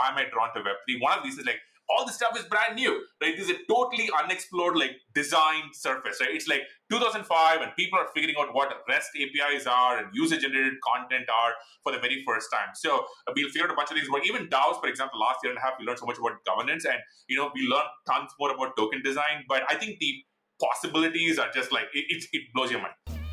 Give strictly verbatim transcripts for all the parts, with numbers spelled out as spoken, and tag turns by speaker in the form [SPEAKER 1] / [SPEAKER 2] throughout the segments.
[SPEAKER 1] why am I drawn to Web three? One of these is like, all this stuff is brand new, right? This is a totally unexplored, like, design surface, right? It's like two thousand five and people are figuring out what REST A P Is are and user-generated content are for the very first time. So uh, we'll figure out a bunch of things. But even DAOs, for example, last year and a half, we learned so much about governance and, you know, we learned tons more about token design. But I think the possibilities are just like, it, it, it blows your mind.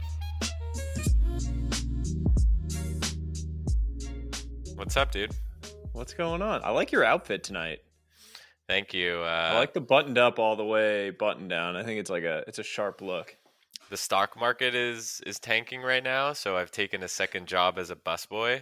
[SPEAKER 2] What's up, dude?
[SPEAKER 3] What's going on? I like your outfit tonight.
[SPEAKER 2] Thank you. Uh,
[SPEAKER 3] I like the buttoned up all the way, button down. I think it's like a it's a sharp look.
[SPEAKER 2] The stock market is is tanking right now, so I've taken a second job as a busboy.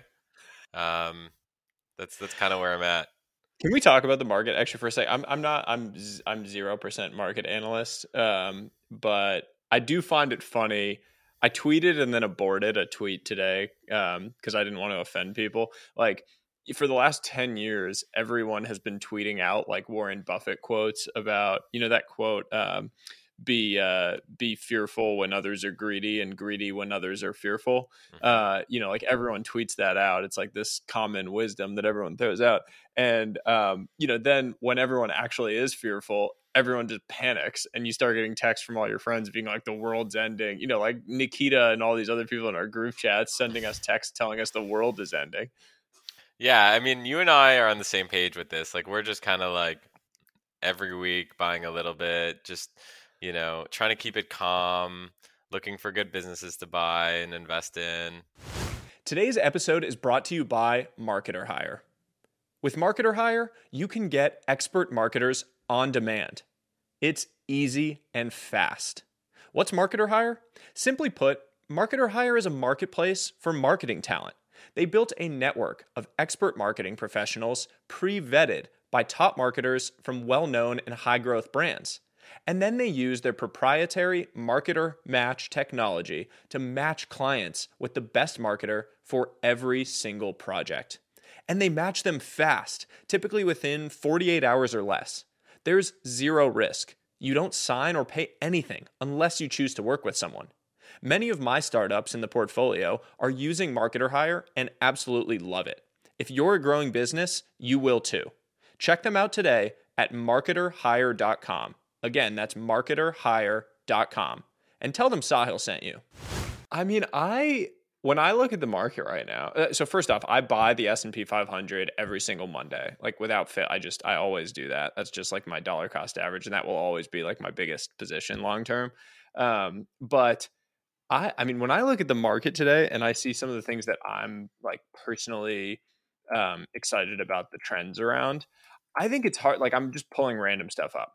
[SPEAKER 2] Um, that's that's kind of where I'm at.
[SPEAKER 3] Can we talk about the market actually for a second? I'm I'm not I'm I'm zero percent market analyst, um, but I do find it funny. I tweeted and then aborted a tweet today because um, I didn't want to offend people. Like, for the last ten years, everyone has been tweeting out like Warren Buffett quotes about, you know, that quote, um, be uh, be fearful when others are greedy and greedy when others are fearful. Mm-hmm. Uh, you know, like everyone tweets that out. It's like this common wisdom that everyone throws out. And, um, you know, then when everyone actually is fearful, everyone just panics and you start getting texts from all your friends being like, the world's ending. You know, like Nikita and all these other people in our group chats sending us texts telling us the world is ending.
[SPEAKER 2] Yeah, I mean, you and I are on the same page with this. Like, we're just kind of like every week buying a little bit, just, you know, trying to keep it calm, looking for good businesses to buy and invest in.
[SPEAKER 3] Today's episode is brought to you by Marketer Hire. With Marketer Hire, you can get expert marketers on demand. It's easy and fast. What's Marketer Hire? Simply put, Marketer Hire is a marketplace for marketing talent. They built a network of expert marketing professionals pre-vetted by top marketers from well-known and high-growth brands. And then they use their proprietary Marketer Match technology to match clients with the best marketer for every single project. And they match them fast, typically within forty-eight hours or less. There's zero risk. You don't sign or pay anything unless you choose to work with someone. Many of my startups in the portfolio are using Marketer Hire and absolutely love it. If you're a growing business, you will too. Check them out today at marketer hire dot com. Again, that's marketer hire dot com. And tell them Sahil sent you. I mean, I when I look at the market right now, uh, so first off, I buy the S and P five hundred every single Monday. Like without fit, I just, I always do that. That's just like my dollar cost average. And that will always be like my biggest position long term. Um, but I, I mean, when I look at the market today and I see some of the things that I'm like personally um, excited about the trends around, I think it's hard. Like I'm just pulling random stuff up.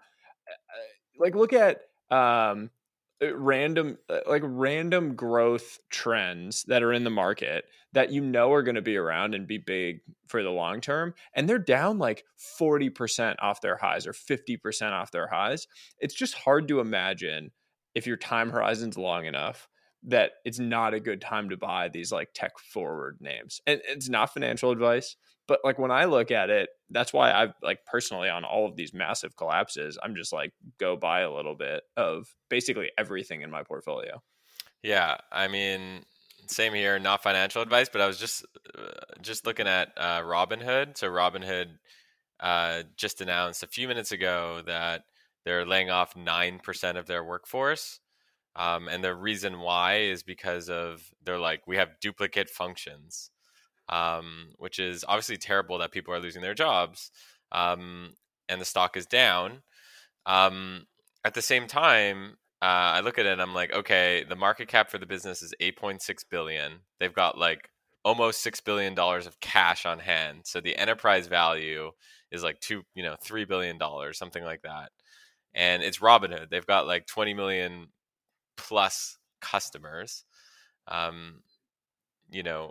[SPEAKER 3] Like look at um, random, like random growth trends that are in the market that you know are going to be around and be big for the long term. And they're down like forty percent off their highs or fifty percent off their highs. It's just hard to imagine if your time horizon's long enough that it's not a good time to buy these like tech forward names. And it's not financial advice, but like when I look at it, that's why I've like personally on all of these massive collapses, I'm just like, go buy a little bit of basically everything in my portfolio.
[SPEAKER 2] Yeah. I mean, same here, not financial advice, but I was just, uh, just looking at uh, Robinhood. So Robinhood uh, just announced a few minutes ago that they're laying off nine percent of their workforce. Um, and the reason why is because of they're like, we have duplicate functions, um, which is obviously terrible that people are losing their jobs, um, and the stock is down. Um, at the same time, uh, I look at it and I'm like, okay, the market cap for the business is eight point six billion dollars. They've got like almost six billion dollars of cash on hand. So the enterprise value is like two, you know, three billion dollars, something like that. And it's Robinhood. They've got like twenty million plus customers. Um, you know,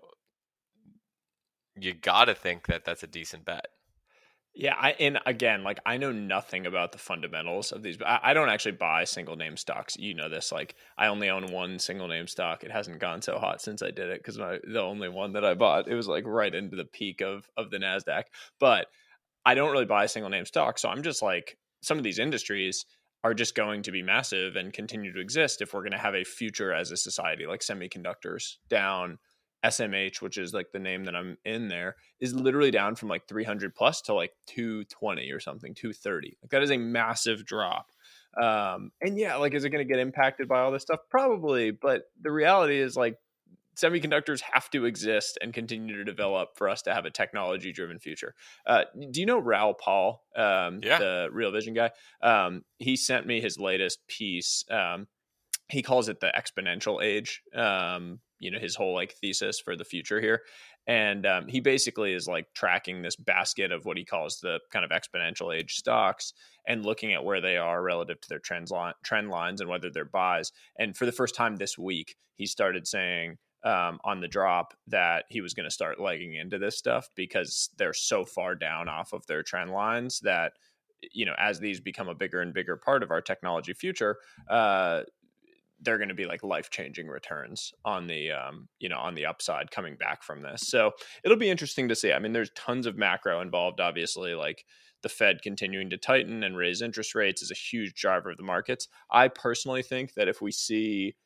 [SPEAKER 2] you got to think that that's a decent bet.
[SPEAKER 3] Yeah, I and again, like I know nothing about the fundamentals of these. I, I don't actually buy single name stocks. You know this. Like I only own one single name stock. It hasn't gone so hot since I did it because the only one that I bought, it was like right into the peak of of the NASDAQ. But I don't really buy single name stocks, so I'm just like some of these industries are just going to be massive and continue to exist if we're going to have a future as a society, like semiconductors down S M H, which is like the name that I'm in there, is literally down from like three hundred plus to like two twenty or something, two thirty. Like that is a massive drop. Um, and yeah, like, is it going to get impacted by all this stuff? Probably. But the reality is like semiconductors have to exist and continue to develop for us to have a technology driven future. Uh, do you know Raoul Pal, um,
[SPEAKER 2] Yeah.
[SPEAKER 3] the Real Vision guy? Um, he sent me his latest piece. Um, he calls it the exponential age, um, you know, his whole like thesis for the future here. And um, he basically is like tracking this basket of what he calls the kind of exponential age stocks and looking at where they are relative to their trend, line, trend lines and whether they're buys. And for the first time this week, he started saying um, on the drop that he was going to start legging into this stuff because they're so far down off of their trend lines that, you know, as these become a bigger and bigger part of our technology future, uh, they're going to be like life-changing returns on the, um, you know, on the upside coming back from this. So it'll be interesting to see. I mean, there's tons of macro involved, obviously, like the Fed continuing to tighten and raise interest rates is a huge driver of the markets. I personally think that if we see,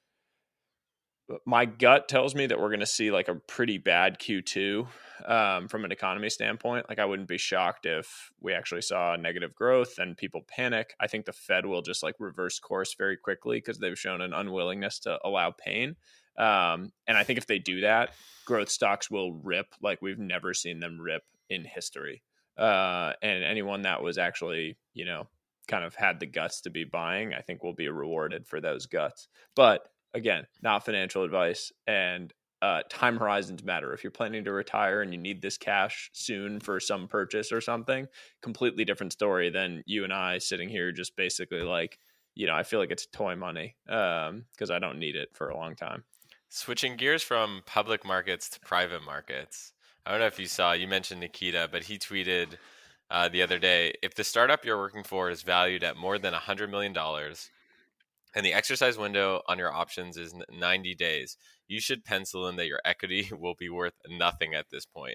[SPEAKER 3] my gut tells me that we're going to see like a pretty bad Q two um, from an economy standpoint. Like I wouldn't be shocked if we actually saw negative growth and people panic. I think the Fed will just like reverse course very quickly because they've shown an unwillingness to allow pain. Um, and I think if they do that, growth stocks will rip like we've never seen them rip in history. Uh, and anyone that was actually, you know, kind of had the guts to be buying, I think will be rewarded for those guts. But again, not financial advice, and uh, time horizons matter. If you're planning to retire and you need this cash soon for some purchase or something, completely different story than you and I sitting here just basically like, you know, I feel like it's toy money um, because I don't need it for a long time.
[SPEAKER 2] Switching gears from public markets to private markets. I don't know if you saw, you mentioned Nikita, but he tweeted uh, the other day, if the startup you're working for is valued at more than one hundred million dollars, and the exercise window on your options is ninety days, you should pencil in that your equity will be worth nothing at this point.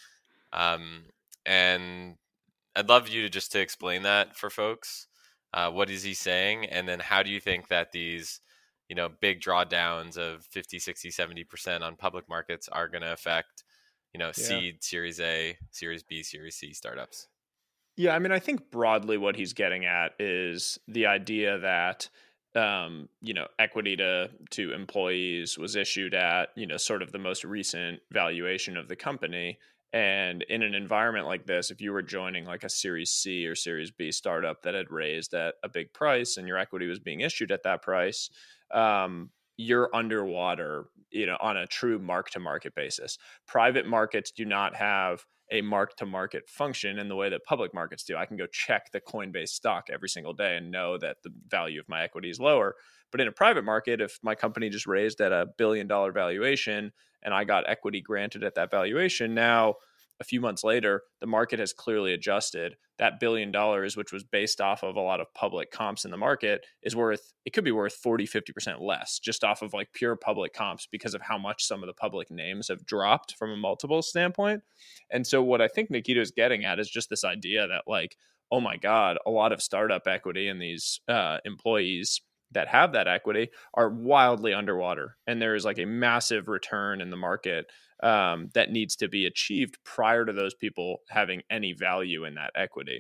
[SPEAKER 2] Um, and I'd love you to just to explain that for folks. Uh, what is he saying? And then how do you think that these, you know, big drawdowns of fifty, sixty, seventy percent on public markets are going to affect, you know,
[SPEAKER 3] Yeah.
[SPEAKER 2] seed, Series A, Series B, Series C startups?
[SPEAKER 3] Yeah, I mean, I think broadly what he's getting at is the idea that um, you know, equity to to employees was issued at, you know, sort of the most recent valuation of the company. And in an environment like this, if you were joining like a Series C or Series B startup that had raised at a big price and your equity was being issued at that price, um, you're underwater, you know, on a true mark to market basis. Private markets do not have a mark to market function in the way that public markets do. I can go check the Coinbase stock every single day and know that the value of my equity is lower. But in a private market, if my company just raised at a billion dollar valuation and I got equity granted at that valuation, now a few months later, the market has clearly adjusted. That billion dollars, which was based off of a lot of public comps in the market, is worth, it could be worth forty, fifty percent less just off of like pure public comps because of how much some of the public names have dropped from a multiple standpoint. And so what I think Nikita is getting at is just this idea that like, oh my God, a lot of startup equity and these uh, employees that have that equity are wildly underwater. And there is like a massive return in the market um, that needs to be achieved prior to those people having any value in that equity.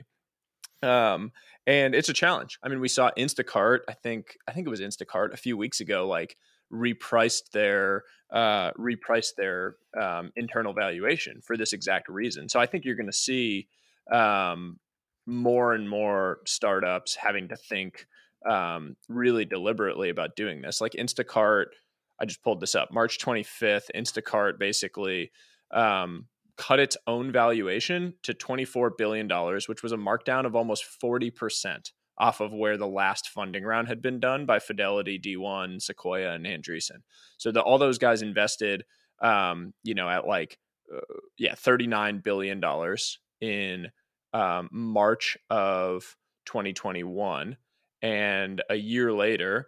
[SPEAKER 3] Um, and it's a challenge. I mean, we saw Instacart, I think, I think it was Instacart a few weeks ago, like repriced their, uh, repriced their um, internal valuation for this exact reason. So I think you're going to see um, more and more startups having to think um, really deliberately about doing this. Like Instacart, I just pulled this up, March twenty-fifth, Instacart basically um, cut its own valuation to twenty-four billion dollars, which was a markdown of almost forty percent off of where the last funding round had been done by Fidelity, D one, Sequoia, and Andreessen. So the, all those guys invested, um, you know, at like, uh, yeah, thirty-nine billion dollars in um, March of twenty twenty-one. And a year later,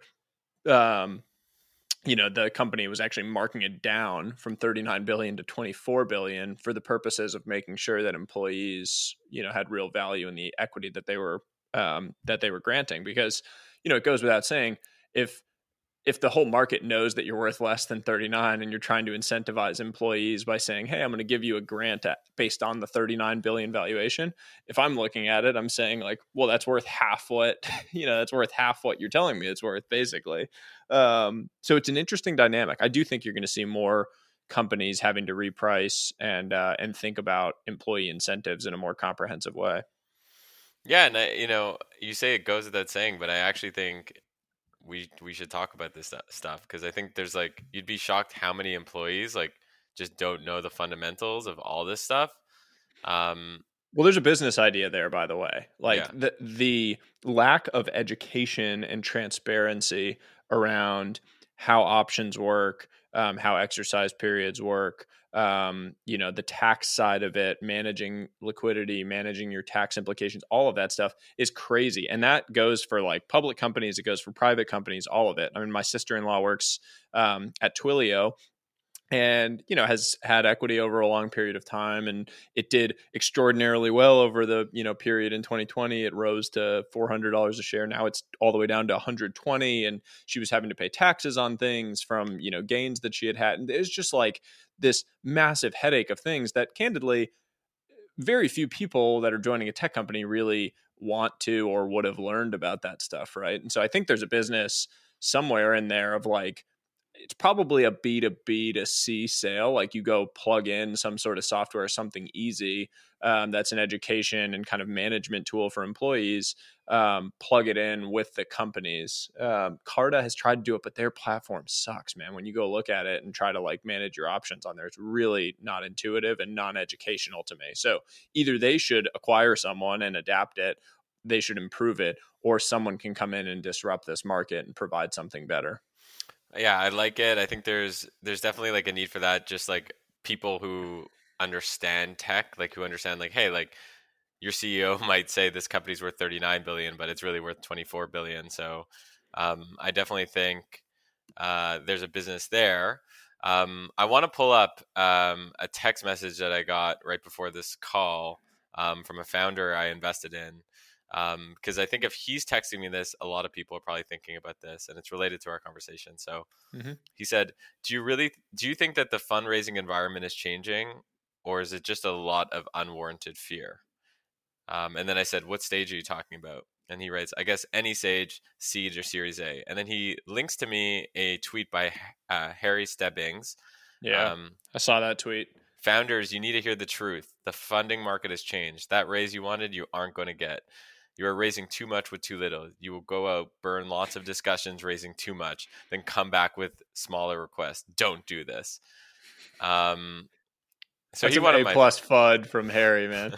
[SPEAKER 3] um, you know, the company was actually marking it down from thirty-nine billion to twenty-four billion for the purposes of making sure that employees, you know, had real value in the equity that they were um, that they were granting. Because, you know, it goes without saying, if if the whole market knows that you're worth less than thirty-nine and you're trying to incentivize employees by saying, hey, I'm going to give you a grant at, based on the thirty-nine billion valuation. If I'm looking at it, I'm saying like, well, that's worth half what, you know, that's worth half what you're telling me it's worth basically. Um, so it's an interesting dynamic. I do think you're going to see more companies having to reprice and, uh, and think about employee incentives in a more comprehensive way.
[SPEAKER 2] Yeah. And I, you know, you say it goes without saying, but I actually think we we should talk about this stuff, because I think there's like, you'd be shocked how many employees like just don't know the fundamentals of all this stuff. Um,
[SPEAKER 3] well, there's a business idea there, by the way. Like
[SPEAKER 2] yeah.
[SPEAKER 3] the the lack of education and transparency around how options work, um, how exercise periods work, um, you know, the tax side of it, managing liquidity, managing your tax implications, all of that stuff is crazy. And that goes for like public companies, it goes for private companies, all of it. I mean, my sister-in-law works um, at Twilio, and, you know, has had equity over a long period of time. And it did extraordinarily well over the, you know, period in twenty twenty. It rose to four hundred dollars a share. Now it's all the way down to one hundred twenty. And she was having to pay taxes on things from, you know, gains that she had had. And it was just like this massive headache of things that, candidly, very few people that are joining a tech company really want to or would have learned about that stuff. Right. And so I think there's a business somewhere in there of like, it's probably a B to B to C sale. Like you go plug in some sort of software, something easy. Um, that's an education and kind of management tool for employees. Um, plug it in with the companies. Um, Carta has tried to do it, but their platform sucks, man. When you go look at it and try to like manage your options on there, it's really not intuitive and non-educational to me. So either they should acquire someone and adapt it, they should improve it, or someone can come in and disrupt this market and provide something better.
[SPEAKER 2] Yeah, I like it. I think there's there's definitely like a need for that. Just like people who understand tech, like who understand like, hey, like your C E O might say this company's worth thirty-nine billion, but it's really worth twenty-four billion. So um, I definitely think uh, there's a business there. Um, I want to pull up um, a text message that I got right before this call um, from a founder I invested in. Because um, I think if he's texting me this, a lot of people are probably thinking about this, and it's related to our conversation. So mm-hmm. He said, do you really, do you think that the fundraising environment is changing, or is it just a lot of unwarranted fear? Um, and then I said, what stage are you talking about? And he writes, I guess any stage, seed or Series A. And then he links to me a tweet by uh, Harry Stebbings.
[SPEAKER 3] Yeah, um, I saw that tweet.
[SPEAKER 2] Founders, you need to hear the truth. The funding market has changed. That raise you wanted, you aren't going to get. You are raising too much with too little. You will go out, burn lots of discussions raising too much, then come back with smaller requests. Don't do this. Um, so
[SPEAKER 3] That's
[SPEAKER 2] he
[SPEAKER 3] an
[SPEAKER 2] wanted
[SPEAKER 3] A
[SPEAKER 2] my
[SPEAKER 3] plus fud from Harry, man.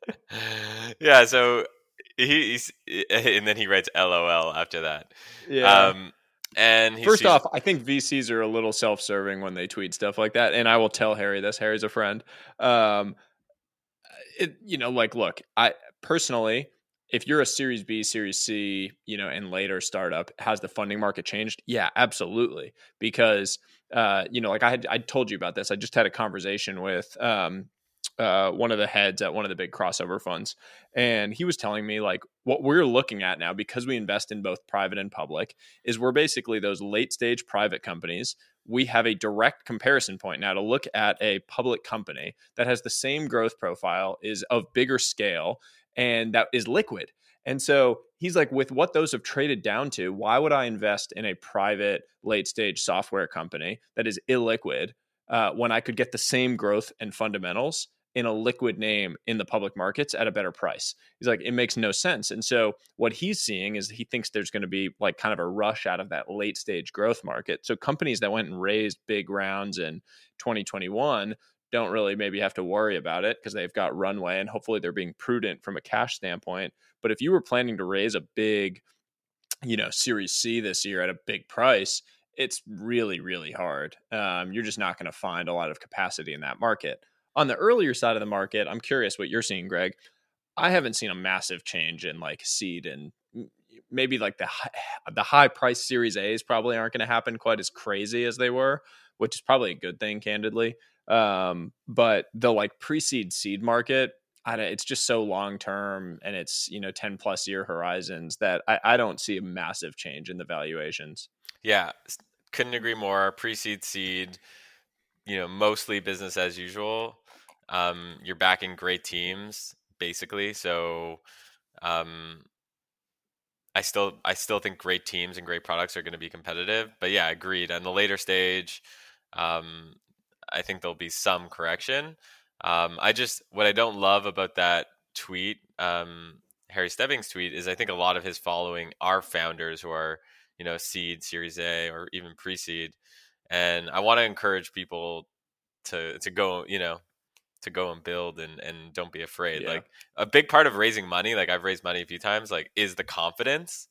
[SPEAKER 2] Yeah. So he, he's, and then he writes L O L after that.
[SPEAKER 3] Yeah.
[SPEAKER 2] Um, and he
[SPEAKER 3] first
[SPEAKER 2] sees,
[SPEAKER 3] off, I think V Cs are a little self-serving when they tweet stuff like that, and I will tell Harry this. Harry's a friend. Um, it, you know, like, look, I personally. If you're a Series B, Series C, you know, and later startup, has the funding market changed? Yeah, absolutely. Because, uh, you know, like I had, I told you about this. I just had a conversation with um, uh, one of the heads at one of the big crossover funds, and he was telling me like what we're looking at now, because we invest in both private and public, is we're basically those late stage private companies. We have a direct comparison point now to look at a public company that has the same growth profile, is of bigger scale, and that is liquid. And so he's like, with what those have traded down to, why would I invest in a private late stage software company that is illiquid uh, when I could get the same growth and fundamentals in a liquid name in the public markets at a better price? He's like, it makes no sense. And so what he's seeing is he thinks there's going to be like kind of a rush out of that late stage growth market. So companies that went and raised big rounds in twenty twenty-one don't really maybe have to worry about it because they've got runway, and hopefully they're being prudent from a cash standpoint. But if you were planning to raise a big, you know, Series C this year at a big price, it's really, really hard. Um, you're just not going to find a lot of capacity in that market. On the earlier side of the market, I'm curious what you're seeing, Greg. I haven't seen a massive change in like seed, and maybe like the high, the high price Series A's probably aren't going to happen quite as crazy as they were, which is probably a good thing, candidly. Um, but the like pre-seed seed market, I don't, it's just so long term, and it's, you know, ten plus year horizons that I, I don't see a massive change in the valuations.
[SPEAKER 2] Yeah, couldn't agree more. Pre-seed, seed, you know, mostly business as usual. Um, you're backing great teams, basically. So um, I still I still think great teams and great products are going to be competitive. But yeah, agreed. On the later stage, um, I think there'll be some correction. Um, I just what I don't love about that tweet, um, Harry Stebbings' tweet, is I think a lot of his following are founders who are, you know, seed, Series A, or even pre-seed, and I want to encourage people to to go, you know, to go and build and and don't be afraid.
[SPEAKER 3] Yeah.
[SPEAKER 2] Like a big part of raising money, like I've raised money a few times, like is the confidence.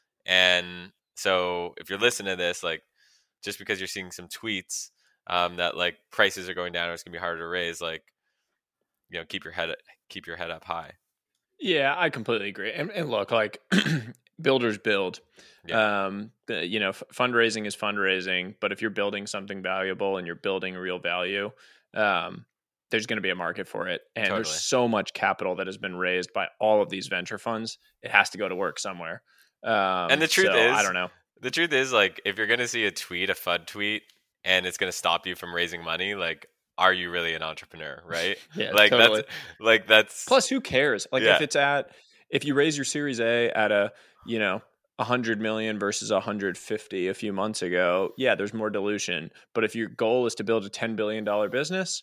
[SPEAKER 2] And so if you're listening to this, like just because you're seeing some tweets um, that like prices are going down or it's gonna be harder to raise, like, you know, keep your head keep your head up high.
[SPEAKER 3] Yeah, I completely agree. And, and look, like builders build.
[SPEAKER 2] Yeah.
[SPEAKER 3] Um, the, you know, f- fundraising is fundraising, but if you're building something valuable and you're building real value, um, there's going to be a market for it. And
[SPEAKER 2] Totally.
[SPEAKER 3] there's so much capital that has been raised by all of these venture funds. It has to go to work somewhere. Um,
[SPEAKER 2] And the truth
[SPEAKER 3] so,
[SPEAKER 2] is,
[SPEAKER 3] I don't know.
[SPEAKER 2] The truth is, like, if you're gonna see a tweet, a F U D tweet, and it's gonna stop you from raising money, like, are you really an entrepreneur, right?
[SPEAKER 3] Yeah,
[SPEAKER 2] like
[SPEAKER 3] totally.
[SPEAKER 2] that's like that's
[SPEAKER 3] Plus, who cares? Like
[SPEAKER 2] Yeah.
[SPEAKER 3] if it's at if you raise your Series A at a you know a hundred million versus a hundred fifty a few months ago, yeah, there's more dilution. But if your goal is to build a ten billion dollar business,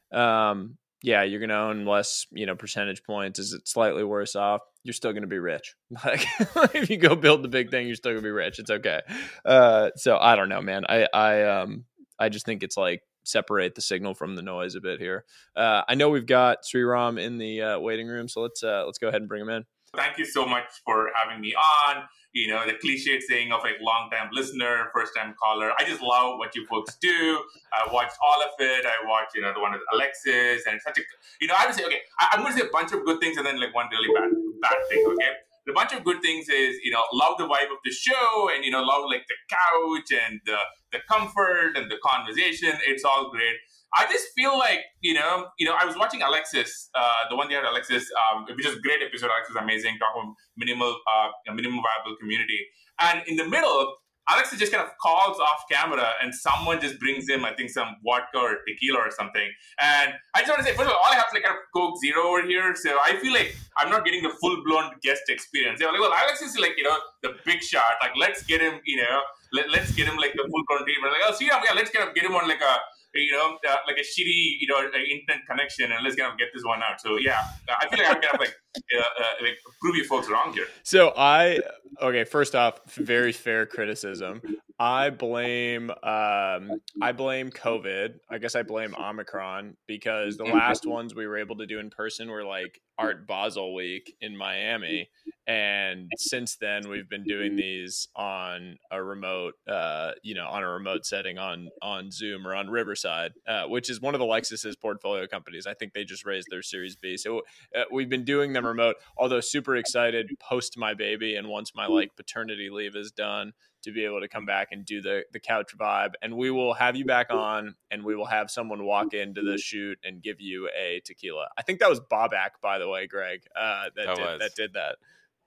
[SPEAKER 3] um, yeah, you're going to own less, you know, percentage points. Is it slightly worse off? You're still going to be rich. Like if you go build the big thing, you're still going to be rich. It's okay. Uh, so I don't know, man. I I um I just think it's like separate the signal from the noise a bit here. Uh, I know we've got Sriram in the uh, waiting room, so let's uh, let's go ahead and bring him in.
[SPEAKER 1] Thank you so much for having me on. You know, the cliched saying of like long time listener, first time caller. I just love what you folks do. I watched all of it. I watched, you know, the one with Alexis, and it's such a, you know, I would say, okay, I, I'm going to say a bunch of good things and then like one really bad, bad thing, okay? The bunch of good things is, you know, love the vibe of the show and, you know, love like the couch and the, the comfort and the conversation. It's all great. I just feel like, you know, you know, I was watching Alexis, uh, the one they had Alexis, um, which is a great episode. Alexis is amazing, talking about minimal, uh, minimum viable community. And in the middle, Alexis just kind of calls off camera and someone just brings him, I think, some vodka or tequila or something. And I just want to say, first of all, all I have is like kind of Coke Zero over here. So I feel like I'm not getting the full-blown guest experience. They're like, well, Alexis is like, you know, the big shot. Like, let's get him, you know, let, let's get him like the full-blown treatment. Like, oh, see, yeah, let's kind of get him on like a, you know, uh, like a shitty, you know, uh, internet connection, and let's kind of get this one out. So yeah, I feel like I'm kind of like, uh, uh, like prove you folks wrong here.
[SPEAKER 3] So I, okay, first off, very fair criticism. I blame, um, I blame COVID. I guess I blame Omicron because the last ones we were able to do in person were like Art Basel Week in Miami. And since then, we've been doing these on a remote, uh, you know, on a remote setting on on Zoom or on Riverside, uh, which is one of the Lexus's portfolio companies. I think they just raised their Series B. So uh, we've been doing them remote. Although super excited post my baby and once my like paternity leave is done to be able to come back and do the the couch vibe. And we will have you back on, and we will have someone walk into the shoot and give you a tequila. I think that was Bobak, by the way, Greg, uh, that
[SPEAKER 2] That
[SPEAKER 3] did,
[SPEAKER 2] was.
[SPEAKER 3] that did that.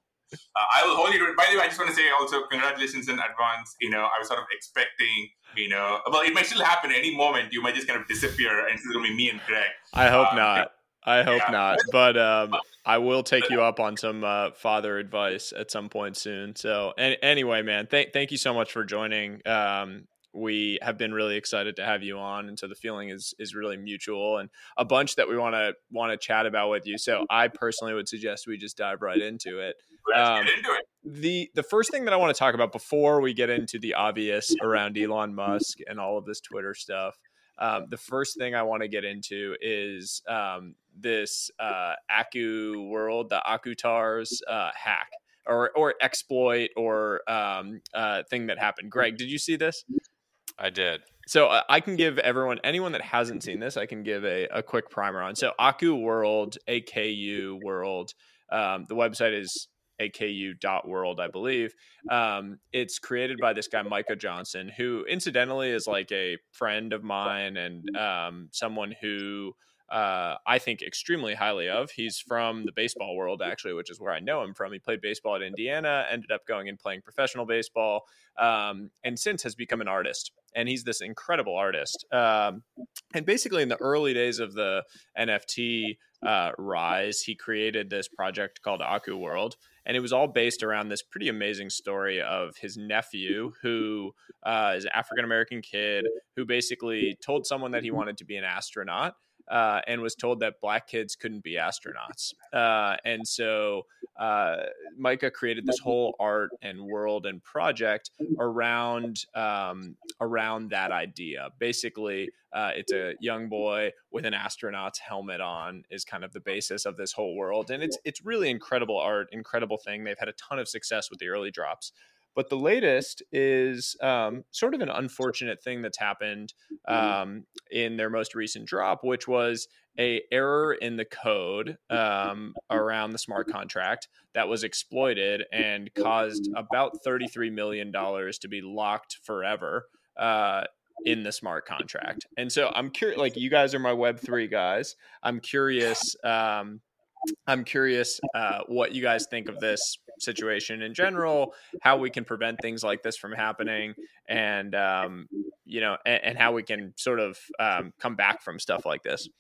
[SPEAKER 1] Uh, I will hold you to it. By the way, I just want to say also congratulations in advance. You know, I was sort of expecting, you know, well, it might still happen any moment. You might just kind of disappear, and it's going to be me and Greg.
[SPEAKER 3] I hope
[SPEAKER 1] Um,
[SPEAKER 3] not. I hope
[SPEAKER 1] yeah.
[SPEAKER 3] not. But um, I will take you up on some uh, father advice at some point soon. So an- anyway, man, th- thank you so much for joining. Um, we have been really excited to have you on, and so the feeling is is really mutual, and a bunch that we want to want to chat about with you. So I personally would suggest we just dive right into it.
[SPEAKER 1] Let's
[SPEAKER 3] Um,
[SPEAKER 1] get into it.
[SPEAKER 3] the the first thing that I want to talk about before we get into the obvious around Elon Musk and all of this Twitter stuff, um, the first thing I want to get into is um, this uh, Aku world, the Akutars uh, hack or or exploit or um, uh, thing that happened. Greg, did you see this?
[SPEAKER 2] I did.
[SPEAKER 3] So uh, I can give everyone, anyone that hasn't seen this, I can give a, a quick primer on. So Aku World, A K U World, um, the website is A K U dot world, I believe. Um, it's created by this guy, Micah Johnson, who incidentally is like a friend of mine and um, someone who uh, I think extremely highly of. He's from the baseball world, actually, which is where I know him from. He played baseball at Indiana, ended up going and playing professional baseball, um, and since has become an artist. And he's this incredible artist. Um, and basically, in the early days of the N F T uh, rise, he created this project called Aku World. And it was all based around this pretty amazing story of his nephew, who uh, is an African-American kid who basically told someone that he wanted to be an astronaut. Uh, and was told that black kids couldn't be astronauts. Uh, and so uh, Micah created this whole art and world and project around um, around that idea. Basically, uh, it's a young boy with an astronaut's helmet on is kind of the basis of this whole world. And it's it's really incredible art, incredible thing. They've had a ton of success with the early drops. But the latest is um, sort of an unfortunate thing that's happened um, in their most recent drop, which was a error in the code um, around the smart contract that was exploited and caused about thirty-three million dollars to be locked forever uh, in the smart contract. And so I'm curious, like you guys are my Web three guys. I'm curious. Um, I'm curious uh, what you guys think of this situation in general, how we can prevent things like this from happening, and um, you know, and, and how we can sort of um, come back from stuff like this.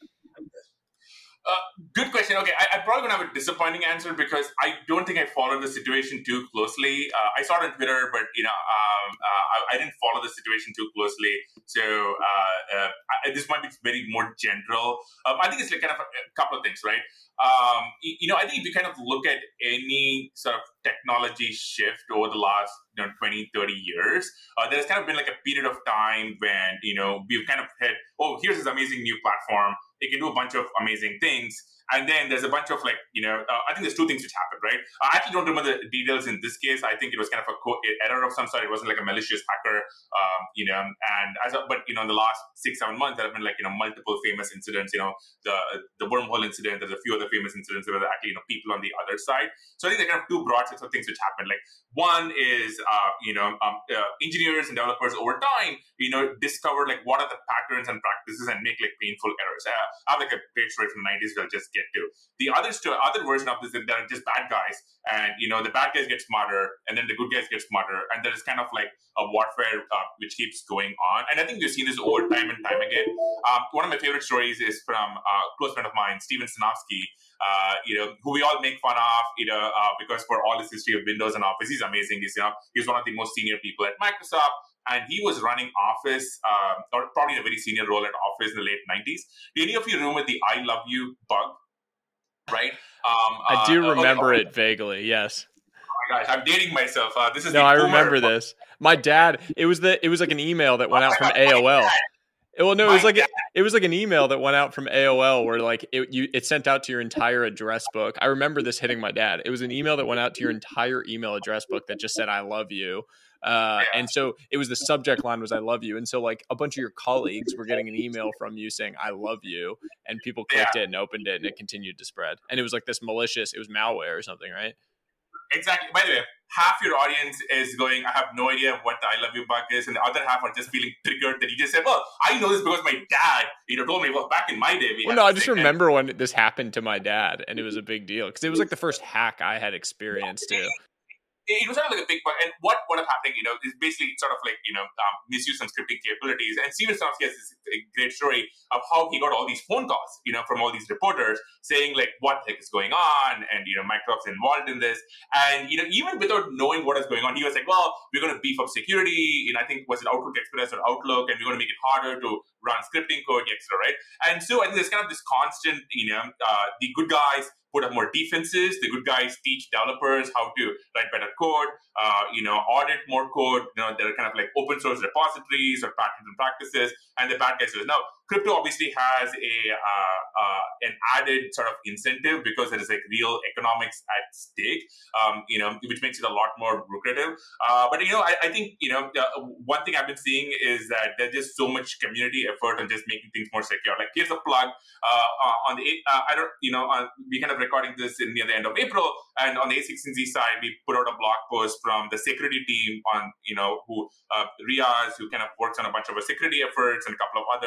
[SPEAKER 1] Uh, good question. Okay, I, I'm probably going to have a disappointing answer because I don't think I followed the situation too closely. Uh, I saw it on Twitter, but you know, um, uh, I, I didn't follow the situation too closely. So uh, uh, I, this might be very more general. Um, I think it's like kind of a, a couple of things, right? Um, you know, I think if you kind of look at any sort of technology shift over the last, you know, twenty, thirty years, uh, there's kind of been like a period of time when, you know, we've kind of had, oh, here's this amazing new platform. It can do a bunch of amazing things. And then there's a bunch of like, you know, uh, I think there's two things which happened, right? I actually don't remember the details in this case. I think it was kind of a co- error of some sort. It wasn't like a malicious hacker, um, you know, and as a, but, you know, in the last six, seven months, there have been like, you know, multiple famous incidents, you know, the the wormhole incident, there's a few other famous incidents where there are actually, you know, people on the other side. So I think there are kind of two broad sets of things which happen. Like one is, uh, you know, um, uh, engineers and developers over time, you know, discover like what are the patterns and practices and make like painful errors. Uh, I have like a great story from the nineties that I'll just get to. The other sto- other version of this is that they're just bad guys, and you know the bad guys get smarter, and then the good guys get smarter, and there is kind of like a warfare uh, which keeps going on. And I think we've seen this over time and time again. Um, one of my favorite stories is from a close friend of mine, Steven Sinofsky, uh, you know, who we all make fun of, you know, uh, because for all his history of Windows and Office, he's amazing. He's you know he's one of the most senior people at Microsoft. And he was running Office, um, or probably in a very senior role at Office in the late nineties. Do any of you remember the I love you bug? Right? Um,
[SPEAKER 3] I do
[SPEAKER 1] uh,
[SPEAKER 3] remember
[SPEAKER 1] okay,
[SPEAKER 3] it vaguely, yes.
[SPEAKER 1] Oh my gosh, I'm dating myself. Uh, this is
[SPEAKER 3] No,
[SPEAKER 1] the
[SPEAKER 3] I
[SPEAKER 1] boomer
[SPEAKER 3] remember
[SPEAKER 1] bug.
[SPEAKER 3] this. My dad, it was the it was like an email that went
[SPEAKER 1] Oh
[SPEAKER 3] out
[SPEAKER 1] my
[SPEAKER 3] from
[SPEAKER 1] God,
[SPEAKER 3] A O L.
[SPEAKER 1] my dad.
[SPEAKER 3] Well, no, it
[SPEAKER 1] My
[SPEAKER 3] was like
[SPEAKER 1] dad.
[SPEAKER 3] it was like an email that went out from A O L where like it you it sent out to your entire address book. I remember this hitting my dad. It was an email that went out to your entire email address book that just said "I love you," uh,
[SPEAKER 1] Yeah.
[SPEAKER 3] and so it was the subject line was "I love you," and so like a bunch of your colleagues were getting an email from you saying "I love you," and people clicked
[SPEAKER 1] Yeah.
[SPEAKER 3] it and opened it, and it continued to spread. And it was like this malicious. It was malware or something, right?
[SPEAKER 1] Exactly. By the way, half your audience is going, I have no idea what the I love you bug is, and the other half are just feeling triggered that you just said, well, I know this because my dad, you know, told me, well, back in my day, we
[SPEAKER 3] Well,
[SPEAKER 1] had
[SPEAKER 3] no, I
[SPEAKER 1] this
[SPEAKER 3] just
[SPEAKER 1] thing. And
[SPEAKER 3] remember when this happened to my dad, and it was a big deal because it was like the first hack I had experienced too.
[SPEAKER 1] it was kind of like a big bug. And what wound up happening, you know, is basically sort of like, you know, um, misuse some scripting capabilities. And Steven Sinofsky has this great story of how he got all these phone calls, you know, from all these reporters saying like, what the heck is going on? And, you know, Microsoft's involved in this. And, you know, even without knowing what is going on, he was like, well, we're going to beef up security. And I think, was it Outlook Express or Outlook? And we're going to make it harder to run scripting code, et cetera, right? And so I think there's kind of this constant, you know, uh, the good guys put up more defenses. The good guys teach developers how to write better code, uh, you know, audit more code. You know, there are kind of like open source repositories or patterns and practices. And the bad guys do. Now, crypto obviously has a uh, uh, an added sort of incentive because there is like real economics at stake, um, you know, which makes it a lot more lucrative. Uh, but, you know, I, I think, you know, uh, one thing I've been seeing is that there's just so much community effort on just making things more secure. Like, here's a plug uh, uh, on the, uh, I don't, you know, uh, we kind of recording this in near the end of April, and on the A sixteen Z side, we put out a blog post from the security team on, you know, who, uh, Riaz, who kind of works on a bunch of our security efforts and a couple of others,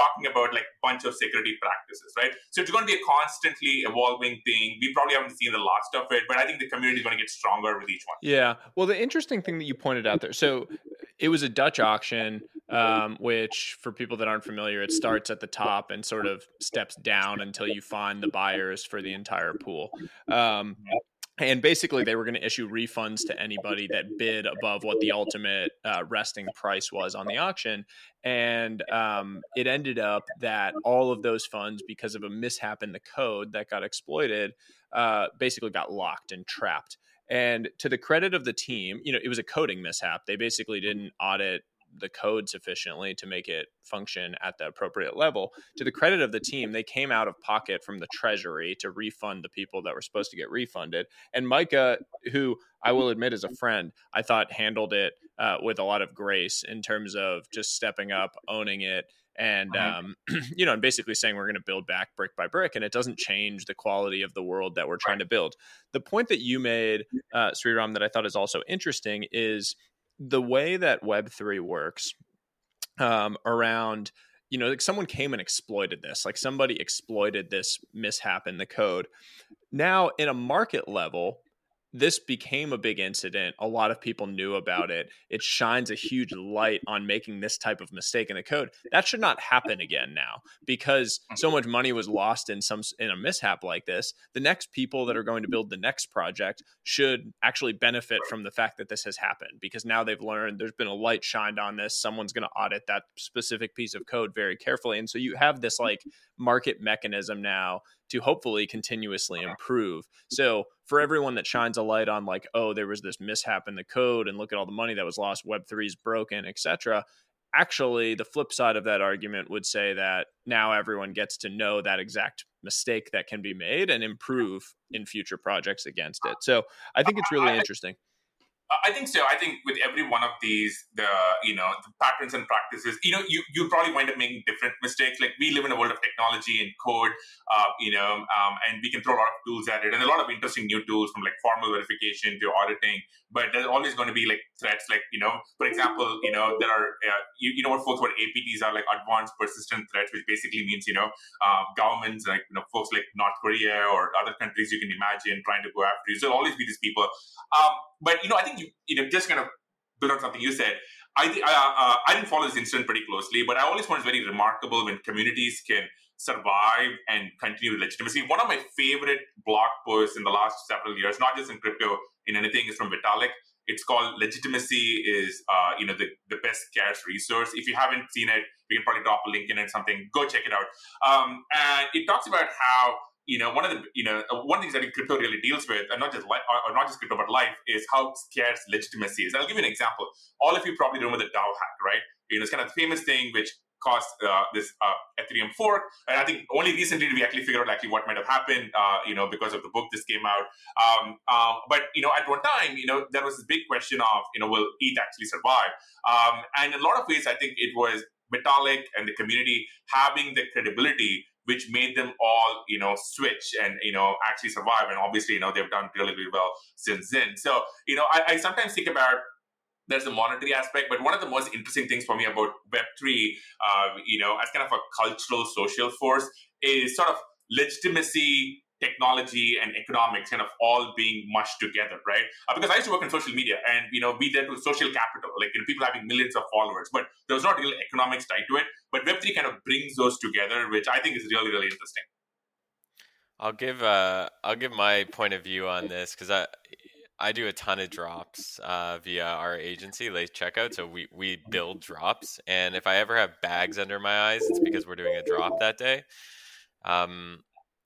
[SPEAKER 1] talking about like a bunch of security practices, right? So it's going to be a constantly evolving thing. We probably haven't seen the last of it, but I think the community is going to get stronger with each one.
[SPEAKER 3] Yeah. Well, the interesting thing that you pointed out there, so it was a Dutch auction, um, which for people that aren't familiar, it starts at the top and sort of steps down until you find the buyers for the entire pool. Um, And basically, they were going to issue refunds to anybody that bid above what the ultimate uh, resting price was on the auction. And um, it ended up that all of those funds, because of a mishap in the code that got exploited, uh, basically got locked and trapped. And to the credit of the team, you know, it was a coding mishap. They basically didn't audit the code sufficiently to make it function at the appropriate level. To the credit of the team, they came out of pocket from the treasury to refund the people that were supposed to get refunded. And Micah, who I will admit is a friend, I thought handled it uh, with a lot of grace in terms of just stepping up, owning it, and um, you know, and basically saying we're going to build back brick by brick, and it doesn't change the quality of the world that we're trying to build. The point that you made, uh, Sriram, that I thought is also interesting is the way that Web three works um, around, you know, like someone came and exploited this, like somebody exploited this mishap in the code. Now, in a market level, this became a big incident. A lot of people knew about it. It shines a huge light on making this type of mistake in the code. That should not happen again now, because so much money was lost in some in a mishap like this. The next people that are going to build the next project should actually benefit from the fact that this has happened, because now they've learned there's been a light shined on this. Someone's going to audit that specific piece of code very carefully. And so you have this like market mechanism now to hopefully continuously improve. So for everyone that shines a light on like, oh, there was this mishap in the code and look at all the money that was lost, Web three is broken, et cetera. Actually, the flip side of that argument would say that now everyone gets to know that exact mistake that can be made and improve in future projects against it. So I think it's really interesting.
[SPEAKER 1] I think so. I think with every one of these, the you know the patterns and practices, you know, you you probably wind up making different mistakes. Like we live in a world of technology and code, uh, you know, um, and we can throw a lot of tools at it, and a lot of interesting new tools from like formal verification to auditing. But there's always going to be like threats, like you know, for example, you know, there are uh, you, you know what folks what A P Ts are, like advanced persistent threats, which basically means you know uh, governments like you know folks like North Korea or other countries you can imagine trying to go after you. So there'll always be these people. Um, but you know, I think you, you know, just kind of build on something you said. I th- uh, uh, I didn't follow this incident pretty closely, but I always found it's very remarkable when communities can survive and continue with legitimacy. One of my favorite blog posts in the last several years, not just in crypto, in anything, is from Vitalik. It's called "Legitimacy is uh, you know the, the best scarce resource." If you haven't seen it, we can probably drop a link in it, something. Go check it out. Um, and it talks about how. You know, one of the you know one of the things that crypto really deals with, and not just life, or not just crypto, but life, is how scarce legitimacy is. I'll give you an example. All of you probably remember the DAO hack, right? You know, it's kind of the famous thing which caused uh, this uh, Ethereum fork, and I think only recently did we actually figure out actually what might have happened. Uh, you know, because of the book this came out. Um, um, but you know, at one time, you know, there was this big question of you know, will E T H actually survive? Um, and in a lot of ways, I think it was Vitalik and the community having the credibility, which made them all, you know, switch and, you know, actually survive. And obviously, you know, they've done really, really well since then. So, you know, I, I sometimes think about there's a monetary aspect, but one of the most interesting things for me about Web three, uh, you know, as kind of a cultural, social force is sort of legitimacy, technology, and economics kind of all being mushed together, right? Uh, because I used to work in social media, and you know, we dealt with social capital, like you know, people having millions of followers, but there was not real economics tied to it. But Web three kind of brings those together, which I think is really, really interesting.
[SPEAKER 2] I'll give uh, I'll give my point of view on this because I I do a ton of drops uh, via our agency, Late Checkout. So we we build drops, and if I ever have bags under my eyes, it's because we're doing a drop that day. Um,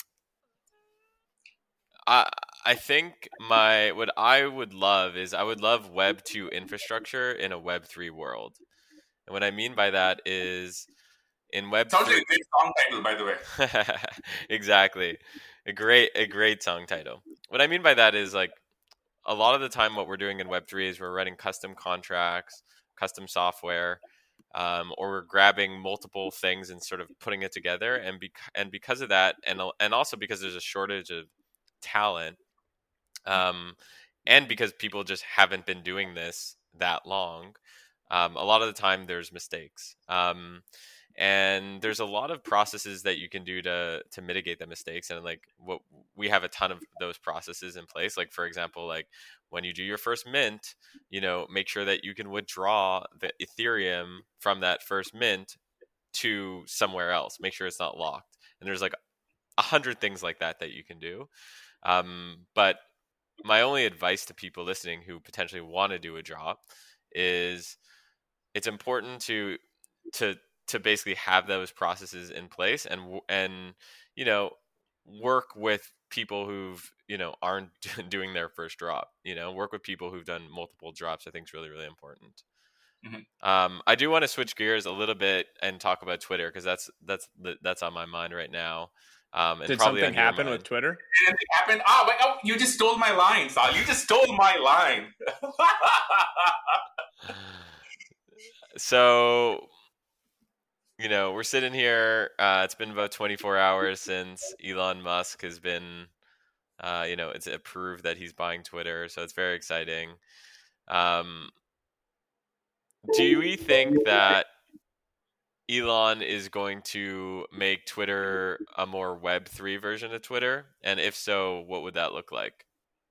[SPEAKER 2] I I think my what I would love is I would love Web two infrastructure in a Web three world. And what I mean by that is in Web
[SPEAKER 1] Sounds
[SPEAKER 2] three...
[SPEAKER 1] like a great song title, by the way.
[SPEAKER 2] Exactly. A great a great song title. What I mean by that is like a lot of the time what we're doing in Web three is we're writing custom contracts, custom software, um, or we're grabbing multiple things and sort of putting it together. And bec- and because of that, and and also because there's a shortage of talent, um, and because people just haven't been doing this that long, um, a lot of the time there's mistakes. Um, And there's a lot of processes that you can do to to mitigate the mistakes. And like what we have a ton of those processes in place. Like, for example, like when you do your first mint, you know, make sure that you can withdraw the Ethereum from that first mint to somewhere else. Make sure it's not locked. And there's like a hundred things like that that you can do. Um, but my only advice to people listening who potentially want to do a drop is it's important to to to basically have those processes in place and and you know work with people who've you know aren't doing their first drop. You know, work with people who've done multiple drops. I think is really really important. Mm-hmm. Um, I do want to switch gears a little bit and talk about Twitter because that's that's that's on my mind right now. Um, and
[SPEAKER 3] Did
[SPEAKER 2] probably
[SPEAKER 3] something happen
[SPEAKER 2] mind.
[SPEAKER 3] with Twitter?
[SPEAKER 1] Did anything happen? Oh, wait, oh, you just stole my line, Sal. You just stole my line.
[SPEAKER 2] So, you know, we're sitting here. Uh, it's been about twenty-four hours since Elon Musk has been, uh, you know, it's approved that he's buying Twitter. So it's very exciting. Um, do we think that Elon is going to make Twitter a more Web three version of Twitter? And if so, what would that look like?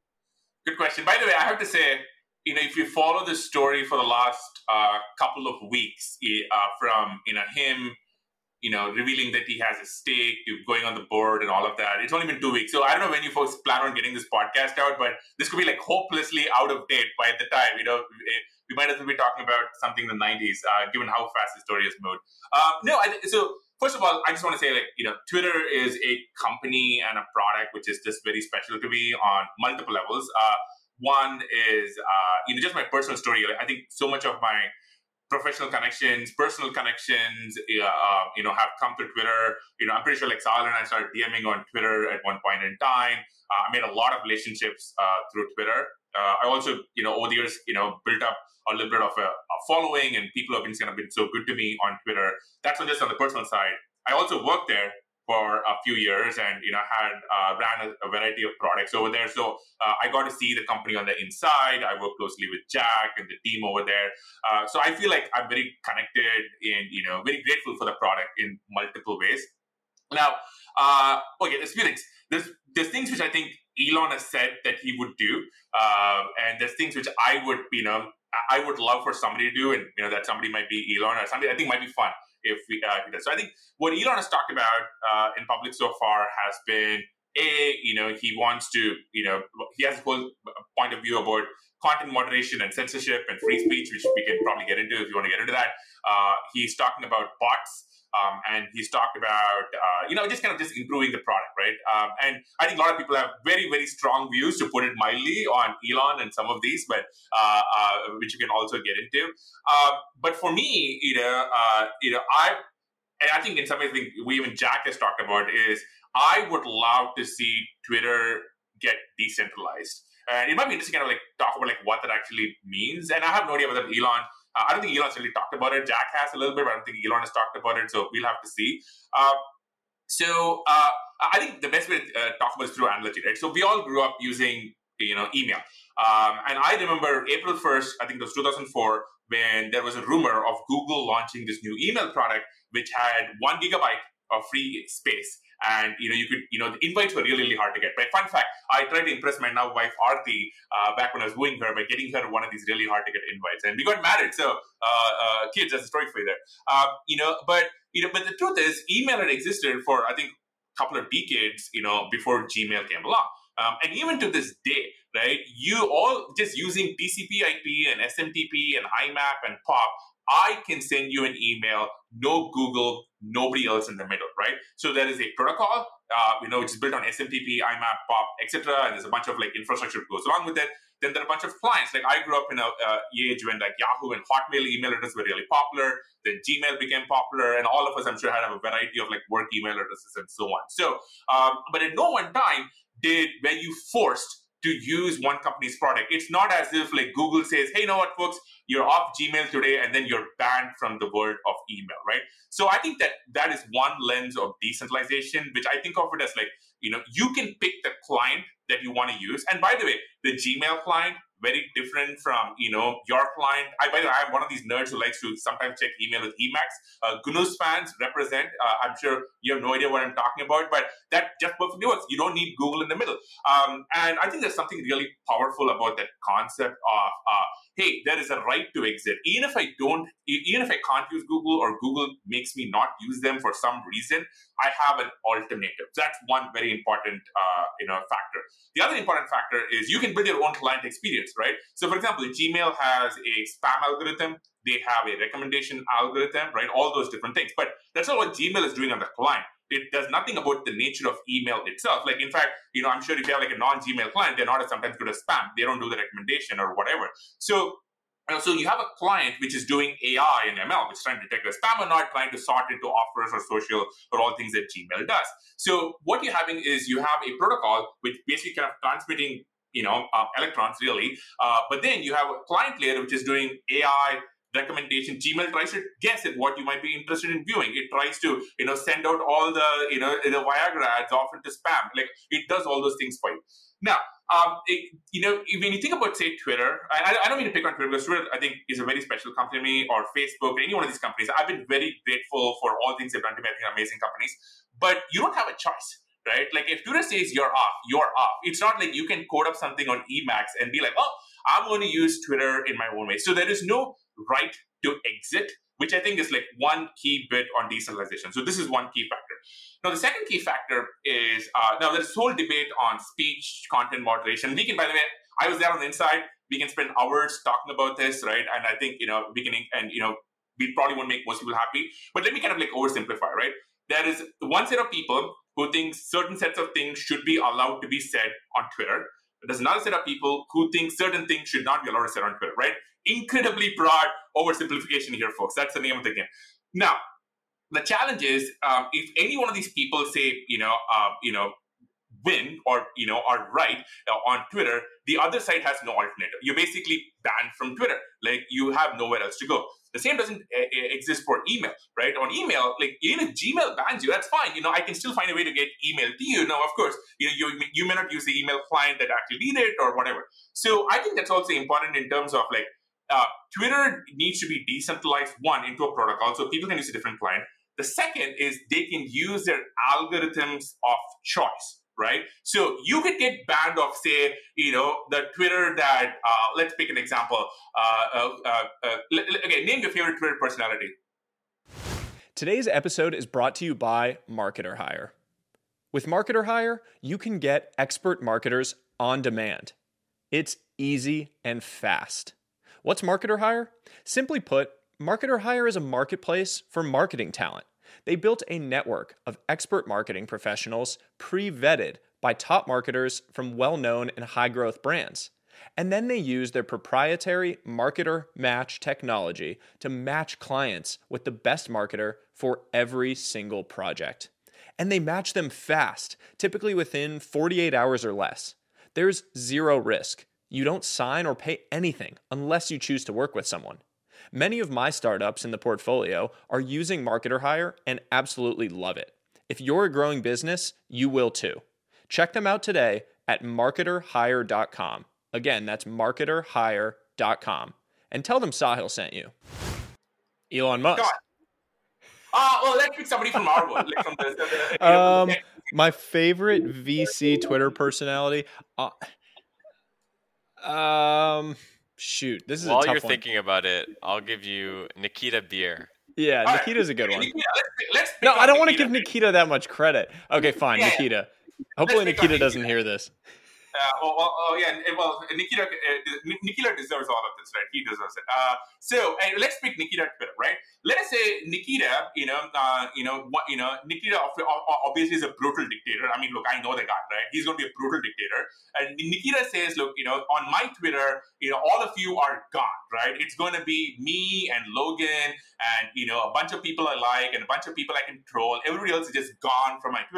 [SPEAKER 1] Good question. By the way, I have to say, you know, if you follow this story for the last uh, couple of weeks, uh, from, you know, him, you know, revealing that he has a stake, to going on the board and all of that, it's only been two weeks. So I don't know when you folks plan on getting this podcast out, but this could be like hopelessly out of date by the time, you know, we might as well be talking about something in the nineties, uh, given how fast the story has moved. Uh, no, I, so first of all, I just want to say, like, you know, Twitter is a company and a product which is just very special to me on multiple levels. Uh, one is, uh, you know, just my personal story. I think so much of my professional connections, personal connections, uh, uh, you know, have come through Twitter. You know, I'm pretty sure like Sal and I started DMing on Twitter at one point in time. Uh, I made a lot of relationships uh, through Twitter. Uh, I also, you know, over the years, you know, built up a little bit of a, a following, and people have been kind of been so good to me on Twitter. That's on just on the personal side. I also worked there for a few years, and you know, had uh, ran a, a variety of products over there. So uh, I got to see the company on the inside. I work closely with Jack and the team over there. Uh, so I feel like I'm very connected and, you know, very grateful for the product in multiple ways. Now, uh, okay, there's few things. There's there's things which I think Elon has said that he would do, uh, and there's things which I would, you know, I would love for somebody to do, and you know, that somebody might be Elon, or somebody I think might be fun if we uh, do. So I think what Elon has talked about uh, in public so far has been, a, you know, he wants to, you know, he has a whole point of view about content moderation and censorship and free speech, which we can probably get into if you want to get into that. Uh, he's talking about bots. Um, and he's talked about, uh, you know, just kind of just improving the product, right? Um, and I think a lot of people have very, very strong views, to put it mildly, on Elon and some of these, but uh, uh, which you can also get into. Uh, but for me, you know, uh, you know, I, and I think in some ways, I think we even Jack has talked about is, I would love to see Twitter get decentralized. And it might be interesting to kind of like talk about like what that actually means. And I have no idea whether Elon. Uh, I don't think Elon's really talked about it. Jack has a little bit, but I don't think Elon has talked about it. So we'll have to see. Uh, so uh, I think the best way to uh, talk about it is through analogy, right? So we all grew up using, you know, email. Um, and I remember April first, I think it was two thousand four, when there was a rumor of Google launching this new email product, which had one gigabyte of free space. And, you know, you could, you know, the invites were really, really hard to get. But fun fact, I tried to impress my now wife, Aarti, uh, back when I was wooing her by getting her one of these really hard to get invites. And we got married. So, uh, uh, kids, that's a story for you there. Uh, you know, but, you know, but the truth is, email had existed for, I think, a couple of decades, you know, before Gmail came along. Um, and even to this day, right, you all just using T C P I P and S M T P and I M A P and P O P, I can send you an email, no Google, nobody else in the middle, right? So there is a protocol, uh, you know, which is built on S M T P, I M A P, P O P, et cetera. And there's a bunch of like infrastructure that goes along with it. Then there are a bunch of clients. Like I grew up in a uh, age when like Yahoo and Hotmail email addresses were really popular. Then Gmail became popular, and all of us, I'm sure, had a variety of like work email addresses and so on. So, um, but at no one time did were you forced to use one company's product. It's not as if like Google says, hey, you know what, folks, you're off Gmail today, and then you're banned from the world of email, right? So I think that that is one lens of decentralization, which I think of it as like, you know, you can pick the client that you want to use. And by the way, the Gmail client, very different from, you know, your client. I, by the way, I'm one of these nerds who likes to sometimes check email with Emacs. Uh, Gunus fans represent. Uh, I'm sure you have no idea what I'm talking about, but that just perfectly works. You don't need Google in the middle. Um, and I think there's something really powerful about that concept of, uh, hey, there is a right to exit. Even if I don't, even if I can't use Google or Google makes me not use them for some reason, I have an alternative. That's one very important, uh, you know, factor. The other important factor is you can build your own client experience, right? So, for example, Gmail has a spam algorithm. They have a recommendation algorithm, right? All those different things. But that's not what Gmail is doing on the client. It does nothing about the nature of email itself. Like, in fact, you know, I'm sure if you have like a non-Gmail client, they're not as sometimes good as spam. They don't do the recommendation or whatever. So, you know, so you have a client which is doing A I and M L, which is trying to detect a spam or not, trying to sort into offers or social or all things that Gmail does. So what you're having is you have a protocol which basically kind of transmitting, you know, uh, electrons really. Uh, but then you have a client layer which is doing A I recommendation. Gmail tries to guess at what you might be interested in viewing. It tries to, you know, send out all the, you know, the Viagra ads off into spam. Like, it does all those things for you. Now, um, it, you know, when you think about, say, Twitter, I, I don't mean to pick on Twitter because Twitter, I think, is a very special company to me, or Facebook, or any one of these companies. I've been very grateful for all things they've done to me. I think amazing companies. But you don't have a choice, right? Like, if Twitter says you're off, you're off. It's not like you can code up something on Emacs and be like, oh, I'm going to use Twitter in my own way. So there is no right to exit, which I think is like one key bit on decentralization. So this is one key factor. Now, the second key factor is, uh, now there's this whole debate on speech, content moderation. We can, by the way, I was there on the inside. We can spend hours talking about this, right? And I think, you know, we can, and, you know, we probably won't make most people happy. But let me kind of like oversimplify, right? There is one set of people who think certain sets of things should be allowed to be said on Twitter. There's another set of people who think certain things should not be allowed to say on Twitter, right? Incredibly broad oversimplification here, folks. That's the name of the game. Now, the challenge is, um, if any one of these people say, you know, uh, you know, win or, you know, are right uh, on Twitter, the other side has no alternative. You're basically banned from Twitter. Like, you have nowhere else to go. The same doesn't uh, exist for email, right? On email, like, even if Gmail bans you, that's fine. You know, I can still find a way to get email to you. Now, of course, you know, you, you may not use the email client that actually did it or whatever. So I think that's also important in terms of like, uh, Twitter needs to be decentralized, one, into a protocol so people can use a different client. The second is they can use their algorithms of choice, right? So you could get banned of, say, you know, the Twitter that, uh, let's pick an example. Uh, uh, uh, uh, okay, name your favorite Twitter personality.
[SPEAKER 3] Today's episode is brought to you by Marketer Hire. With Marketer Hire, you can get expert marketers on demand. It's easy and fast. What's Marketer Hire? Simply put, Marketer Hire is a marketplace for marketing talent. They built a network of expert marketing professionals pre-vetted by top marketers from well-known and high-growth brands. And then they use their proprietary Marketer Match technology to match clients with the best marketer for every single project. And they match them fast, typically within forty-eight hours or less. There's zero risk. You don't sign or pay anything unless you choose to work with someone. Many of my startups in the portfolio are using Marketer Hire and absolutely love it. If you're a growing business, you will too. Check them out today at marketer hire dot com. Again, that's marketer hire dot com. And tell them Sahil sent you. Elon Musk.
[SPEAKER 1] Ah, uh, well, let's pick somebody from our world. Like from the, the, the,
[SPEAKER 3] um, know, my favorite V C Twitter personality. Uh, um... Shoot, this is
[SPEAKER 2] While
[SPEAKER 3] a tough
[SPEAKER 2] you're
[SPEAKER 3] one.
[SPEAKER 2] thinking about it, I'll give you Nikita Beer.
[SPEAKER 3] Yeah,
[SPEAKER 1] All
[SPEAKER 3] Nikita's
[SPEAKER 1] right.
[SPEAKER 3] a good one.
[SPEAKER 1] Nikita, let's, let's
[SPEAKER 3] no, I don't want to
[SPEAKER 1] Nikita.
[SPEAKER 3] give Nikita that much credit. Okay, fine,
[SPEAKER 1] yeah,
[SPEAKER 3] Nikita. Hopefully Nikita doesn't
[SPEAKER 1] Nikita.
[SPEAKER 3] hear this.
[SPEAKER 1] Uh, well, well, oh, yeah, well, Nikita, uh, Nikita deserves all of this, right? He deserves it. Uh, so, uh, let's pick Nikita Twitter, right? Let us say Nikita, you know, uh, you know, what, you know, Nikita obviously is a brutal dictator. I mean, look, I know the guy, right? He's going to be a brutal dictator. And Nikita says, look, you know, on my Twitter, you know, all of you are gone, right? It's going to be me and Logan and, you know, a bunch of people I like and a bunch of people I can troll. Everybody else is just gone from my Twitter.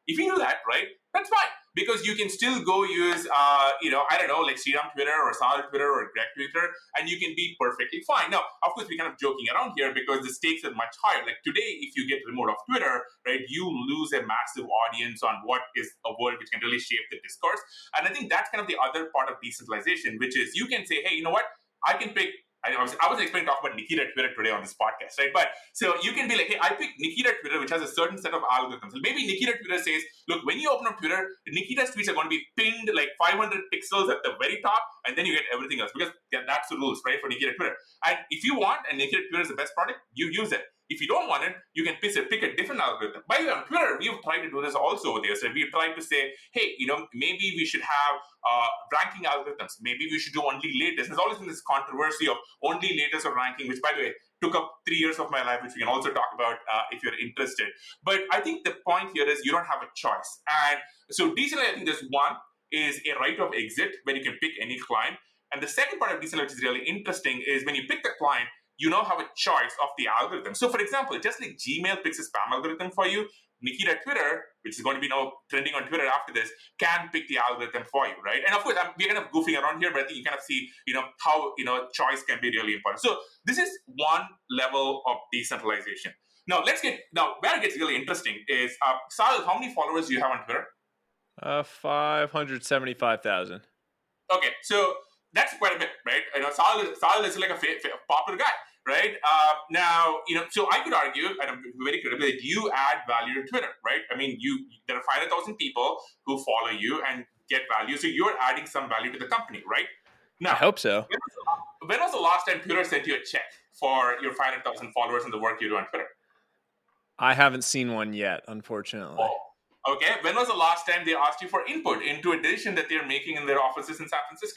[SPEAKER 1] If you do that, right, that's fine. Because you can still go use, uh, you know, I don't know, like Sriram Twitter or Sahil Twitter or Greg Twitter, and you can be perfectly fine. Now, of course, we're kind of joking around here because the stakes are much higher. Like today, if you get removed off Twitter, right, you lose a massive audience on what is a world which can really shape the discourse. And I think that's kind of the other part of decentralization, which is you can say, hey, you know what, I can pick. I was, I was expecting to talk about Nikita Twitter today on this podcast, right? But so you can be like, hey, I picked Nikita Twitter, which has a certain set of algorithms. Maybe Nikita Twitter says, look, when you open up Twitter, Nikita's tweets are going to be pinned like five hundred pixels at the very top, and then you get everything else because yeah, that's the rules, right, for Nikita Twitter. And if you want, and Nikita Twitter is the best product, you use it. If you don't want it, you can pick a, pick a different algorithm. By the way, on Twitter, we've tried to do this also over there. So we've tried to say, hey, you know, maybe we should have uh, ranking algorithms. Maybe we should do only latest. There's always been this controversy of only latest or ranking, which, by the way, took up three years of my life, which we can also talk about uh, if you're interested. But I think the point here is you don't have a choice. And so decentralized, I think there's one is a right of exit where you can pick any client. And the second part of decentralized, which is really interesting, is when you pick the client, you now have a choice of the algorithm. So for example, just like Gmail picks a spam algorithm for you, Nikita Twitter, which is going to be now trending on Twitter after this, can pick the algorithm for you, right? And of course, I'm, we're kind of goofing around here, but I think you kind of see, you know, how, you know, choice can be really important. So this is one level of decentralization. Now let's get, now where it gets really interesting is, uh, Sahil, how many followers do you have on Twitter?
[SPEAKER 3] Uh, five hundred seventy-five thousand.
[SPEAKER 1] Okay, so that's quite a bit, right? You know, Sahil, Sahil is like a fa- fa- popular guy, right? Uh, now, you know, so I could argue, and I'm very critical, that you add value to Twitter, right? I mean, you there are five hundred thousand people who follow you and get value, so you're adding some value to the company, right? Now,
[SPEAKER 3] I hope so.
[SPEAKER 1] When was, when was the last time Twitter sent you a check for your five hundred thousand followers and the work you do on Twitter?
[SPEAKER 3] I haven't seen one yet, unfortunately.
[SPEAKER 1] Oh. Okay, when was the last time they asked you for input into a decision that they're making in their offices in San Francisco?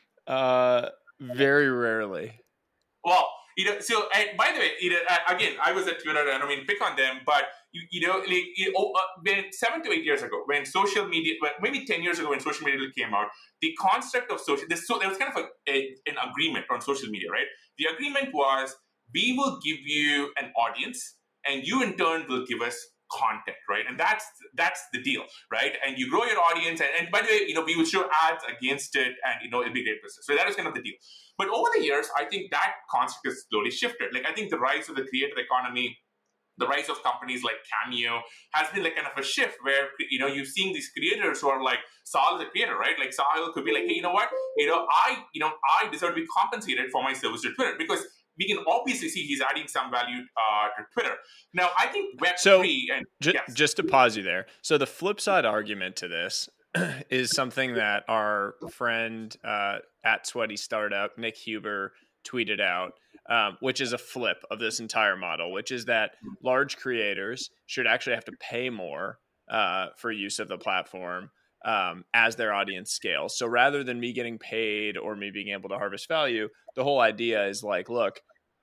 [SPEAKER 3] Uh, very rarely.
[SPEAKER 1] Well, you know, so and by the way, you know, again, I was at Twitter, and I mean, pick on them, but you, you know, like you know, uh, when seven to eight years ago, when social media, maybe ten years ago, when social media came out, the construct of social, this, so there was kind of a, a, an agreement on social media, right? The agreement was we will give you an audience, and you in turn will give us content, right? And that's that's the deal, right? And you grow your audience, and, and by the way, you know, we will show ads against it, and you know, it'll be great business. So that was kind of the deal. But over the years, I think that concept has slowly shifted. Like I think the rise of the creator economy, the rise of companies like Cameo has been like kind of a shift where, you know, you're seeing these creators who are like, Sahil is a creator, right? Like Sahil could be like, hey, you know what? You know, I, you know, I deserve to be compensated for my service to Twitter because we can obviously see he's adding some value uh, to Twitter. Now, I think Web
[SPEAKER 3] so,
[SPEAKER 1] three and
[SPEAKER 3] ju-
[SPEAKER 1] yes.
[SPEAKER 3] just to pause you there. So the flip side argument to this is something that our friend uh, at Sweaty Startup, Nick Huber, tweeted out, um, which is a flip of this entire model, which is that large creators should actually have to pay more uh, for use of the platform um, as their audience scales. So rather than me getting paid or me being able to harvest value, the whole idea is like, look,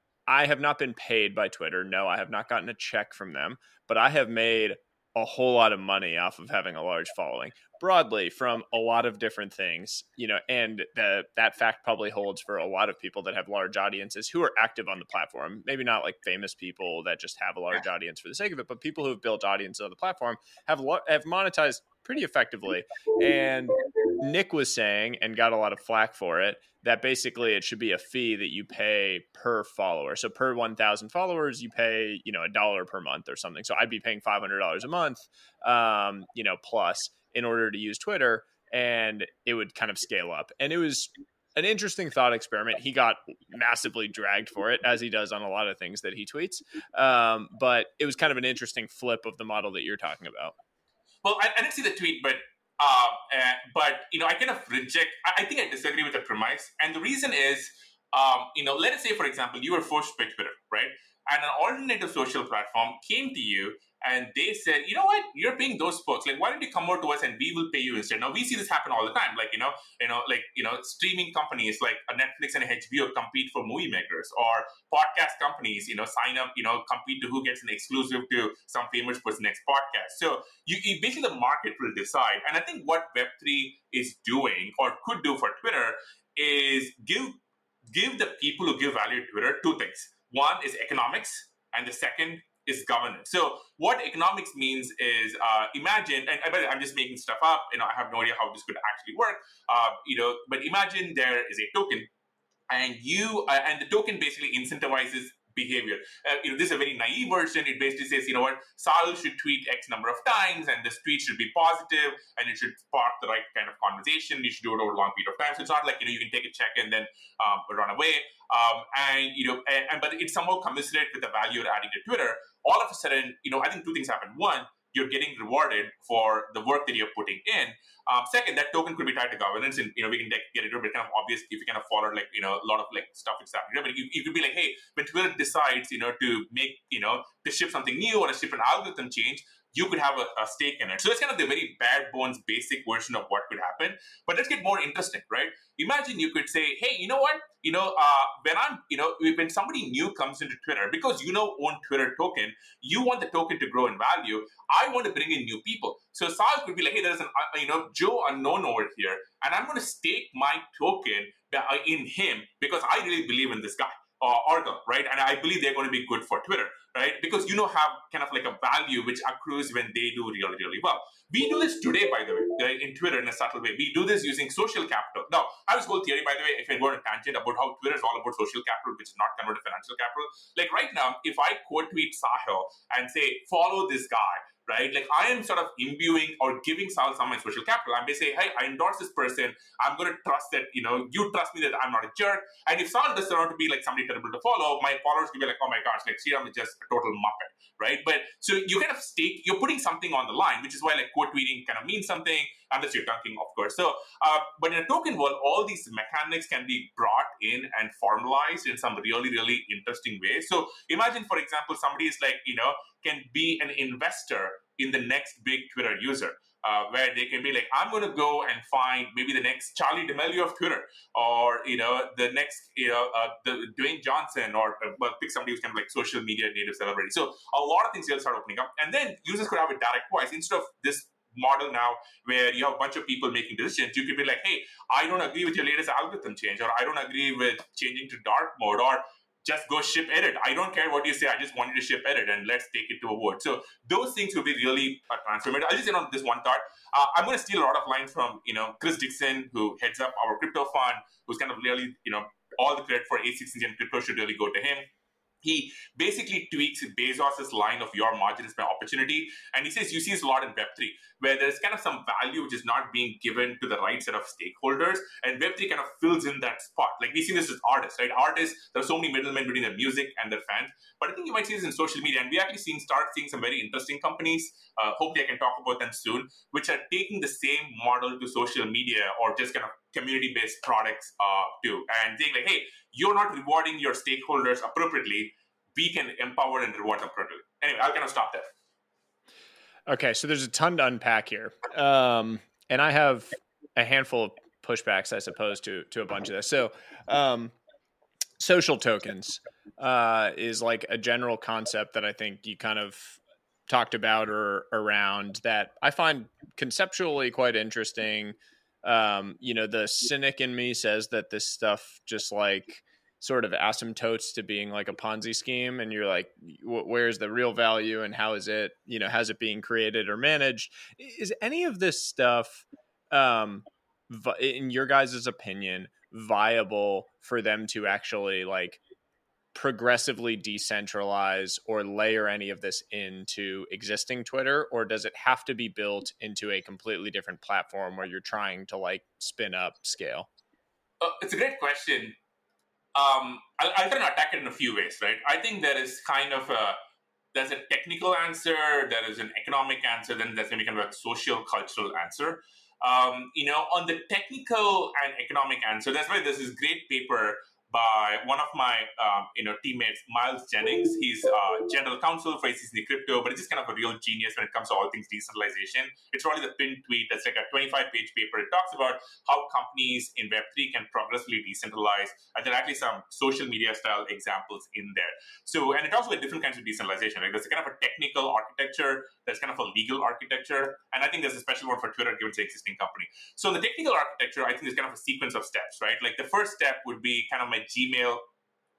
[SPEAKER 3] I have not been paid by Twitter. No, I have not gotten a check from them, but I have made a whole lot of money off of having a large following broadly from a lot of different things, you know, and the, that fact probably holds for a lot of people that have large audiences who are active on the platform. Maybe not like famous people that just have a large audience for the sake of it, but people who have built audiences on the platform have lo- have monetized pretty effectively. And Nick was saying, and got a lot of flack for it, that basically it should be a fee that you pay per follower. So per one thousand followers, you pay, you know, a dollar per month or something. So I'd be paying five hundred dollars a month, um, you know, plus in order to use Twitter, and it would kind of scale up. And it was an interesting thought experiment. He got massively dragged for it, as he does on a lot of things that he tweets. Um, but it was kind of an interesting flip of the model that you're talking about.
[SPEAKER 1] Well, I, I didn't see the tweet, but uh, uh, but you know, I kind of reject. I, I think I disagree with the premise, and the reason is, um, you know, let us say, for example, you were forced to pay Twitter, right? And an alternative social platform came to you and they said, you know what, you're paying those folks. Like, why don't you come over to us and we will pay you instead? Now, we see this happen all the time. Like, you know, you know, like, you know, streaming companies like a Netflix and a H B O compete for movie makers, or podcast companies, you know, sign up, you know, compete to who gets an exclusive to some famous person's next podcast. So you, you basically, the market will decide. And I think what Web three is doing, or could do for Twitter, is give give the people who give value to Twitter two things. One is economics, and the second is governance. So what economics means is, uh, imagine, and I'm just making stuff up, you know, I have no idea how this could actually work, uh, you know, but imagine there is a token, and you, uh, and the token basically incentivizes behavior. Uh, you know, this is a very naive version. It basically says, you know what, Sahil should tweet X number of times, and this tweet should be positive, and it should spark the right kind of conversation. You should do it over a long period of time. So it's not like, you know, you can take a check and then um, run away. Um, and, you know, and, and but it's somehow commensurate with the value you're adding to Twitter. All of a sudden, you know, I think two things happen. One, you're getting rewarded for the work that you're putting in. Um, second, that token could be tied to governance, and, you know, we can get into it, but kind of obvious if you kind of follow, like, you know, a lot of like stuff is happening. But you, you could be like, hey, when Twitter decides, you know, to make, you know, to ship something new or to ship an algorithm change, you could have a, a stake in it. So it's kind of the very bare bones, basic version of what could happen. But let's get more interesting, right? Imagine you could say, hey, you know what? You know, uh, when I'm, you know, when somebody new comes into Twitter, because you know own Twitter token, you want the token to grow in value. I want to bring in new people. So Sahil could be like, hey, there's an, uh, you know, Joe Unknown over here, and I'm going to stake my token in him because I really believe in this guy. Uh, or girl, right? And I believe they're going to be good for Twitter, right? Because, you know, have kind of like a value which accrues when they do really, really well. We do this today, by the way, right, in Twitter in a subtle way. We do this using social capital. Now, I have this whole theory, by the way, if I go on a tangent about how Twitter is all about social capital, which is not converted to financial capital. Like right now, if I quote tweet Sahil and say, follow this guy, right? Like I am sort of imbuing or giving Sahil some of my social capital. I'm basically saying, hey, I endorse this person. I'm going to trust that, you know, you trust me that I'm not a jerk. And if Sahil does turn out to be like somebody terrible to follow, my followers will be like, oh my gosh, like Sriram is just a total muppet, right? But so you kind of stake, you're putting something on the line, which is why like quote tweeting kind of means something, unless you're dunking, of course. So, uh, but in a token world, all these mechanics can be brought in and formalized in some really, really interesting ways. So imagine, for example, somebody is like, you know, can be an investor in the next big Twitter user, uh, where they can be like, I'm going to go and find maybe the next Charli D'Amelio of Twitter, or, you know, the next, you know, uh, the Dwayne Johnson, or uh, well, pick somebody who's kind of like social media native celebrity. So a lot of things will start opening up, and then users could have a direct voice instead of this model now where you have a bunch of people making decisions. You could be like, hey, I don't agree with your latest algorithm change, or I don't agree with changing to dark mode, or just go ship edit. I don't care what you say. I just want you to ship edit, and let's take it to a vote. So those things will be really uh, transformative. I'll just end on this one thought. Uh, I'm going to steal a lot of lines from, you know, Chris Dixon, who heads up our crypto fund, who's kind of really, you know, all the credit for A six Engine crypto should really go to him. He basically tweaks Bezos' line of your margin is my opportunity. And he says you see this a lot in Web three, where there's kind of some value which is not being given to the right set of stakeholders. And Web three kind of fills in that spot. Like we see this with artists, right? Artists, there are so many middlemen between their music and their fans. But I think you might see this in social media. And we actually seeing, start seeing some very interesting companies. Uh, hopefully I can talk about them soon, which are taking the same model to social media, or just kind of community-based products uh, too. And saying like, hey, you're not rewarding your stakeholders appropriately. We can empower and reward them appropriately. Anyway, I'll kind of stop there.
[SPEAKER 3] Okay, so there's a ton to unpack here. Um, and I have a handful of pushbacks, I suppose, to to a bunch of this. So um, social tokens uh, is like a general concept that I think you kind of talked about or around that I find conceptually quite interesting. Um, you know, the cynic in me says that this stuff just like sort of asymptotes to being like a Ponzi scheme, and you're like, where's the real value, and how is it, you know, how's it being created or managed? Is any of this stuff, um, in your guys' opinion, viable for them to actually like progressively decentralize or layer any of this into existing Twitter, or does it have to be built into a completely different platform where you're trying to like spin up scale?
[SPEAKER 1] Uh, it's a great question. Um, I'll, I'll try to attack it in a few ways, right? I think there is kind of a, there's a technical answer, there is an economic answer, then there's maybe kind of a social, cultural answer. Um, you know, on the technical and economic answer, that's why there's this great paper by one of my um, you know teammates, Miles Jennings. He's uh, general counsel for A C C Crypto, but he's just kind of a real genius when it comes to all things decentralization. It's probably the pinned tweet. That's like a twenty-five page paper. It talks about how companies in Web three can progressively decentralize. And there are actually some social media style examples in there. So, and it talks about different kinds of decentralization. Right? There's a kind of a technical architecture. There's kind of a legal architecture. And I think there's a special one for Twitter given its existing company. So the technical architecture, I think there's kind of a sequence of steps, right? Like the first step would be kind of my Gmail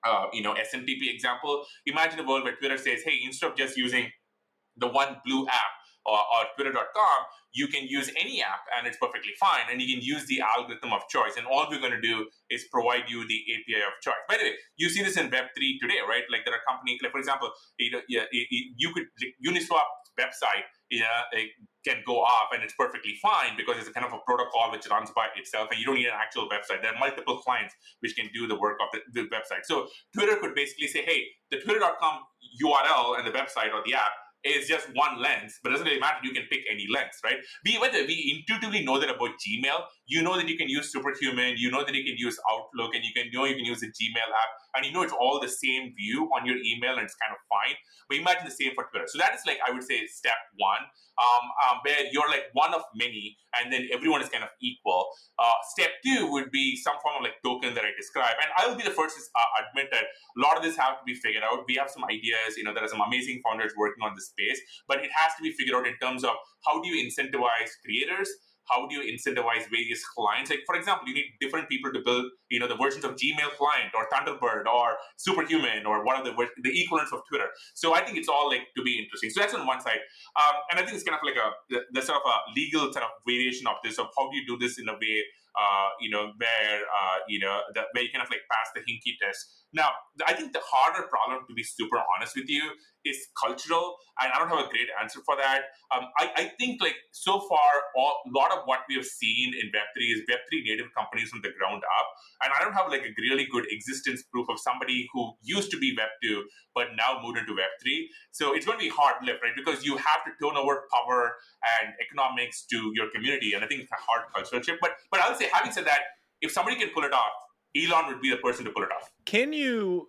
[SPEAKER 1] uh, you know, S M T P example. Imagine a world where Twitter says, hey, instead of just using the one blue app or, or twitter dot com, you can use any app and it's perfectly fine. And you can use the algorithm of choice. And all we're going to do is provide you the A P I of choice. By the way, you see this in Web three today, right? Like there are companies, like for example, you know, yeah, you could, like Uniswap website, yeah, it can go off and it's perfectly fine because it's a kind of a protocol which runs by itself and you don't need an actual website. There are multiple clients which can do the work of the, the website. So Twitter could basically say, hey, the twitter dot com U R L and the website or the app is just one lens, but it doesn't really matter. You can pick any lens, right? We whether we intuitively know that about Gmail, you know that you can use Superhuman, you know that you can use Outlook, and you can know you can use the Gmail app, and you know it's all the same view on your email, and it's kind of fine. But imagine the same for Twitter. So that is like, I would say, step one, um, um, where you're like one of many, and then everyone is kind of equal. Uh, step two would be some form of like token that I describe, and I will be the first to uh, admit that a lot of this have to be figured out. We have some ideas, you know, there are some amazing founders working on this space, but it has to be figured out in terms of how do you incentivize creators, how do you incentivize various clients? Like, for example, you need different people to build, you know, the versions of Gmail client or Thunderbird or Superhuman or one of the the equivalents of Twitter. So I think it's all like to be interesting. So that's on one side, um, and I think it's kind of like a the, the sort of a legal sort of variation of this of how do you do this in a way, uh, you know, where uh, you know the, where you kind of like pass the Hinkie test. Now, I think the harder problem, to be super honest with you, is cultural, and I don't have a great answer for that. Um, I, I think like so far, all, a lot of what we have seen in Web three is Web three native companies from the ground up, and I don't have like a really good existence proof of somebody who used to be Web two but now moved into Web three. So it's going to be hard lift, right? Because you have to turn over power and economics to your community, and I think it's a hard cultural shift. But but I would say, having said that, if somebody can pull it off, Elon would be the person to pull it off.
[SPEAKER 3] Can you,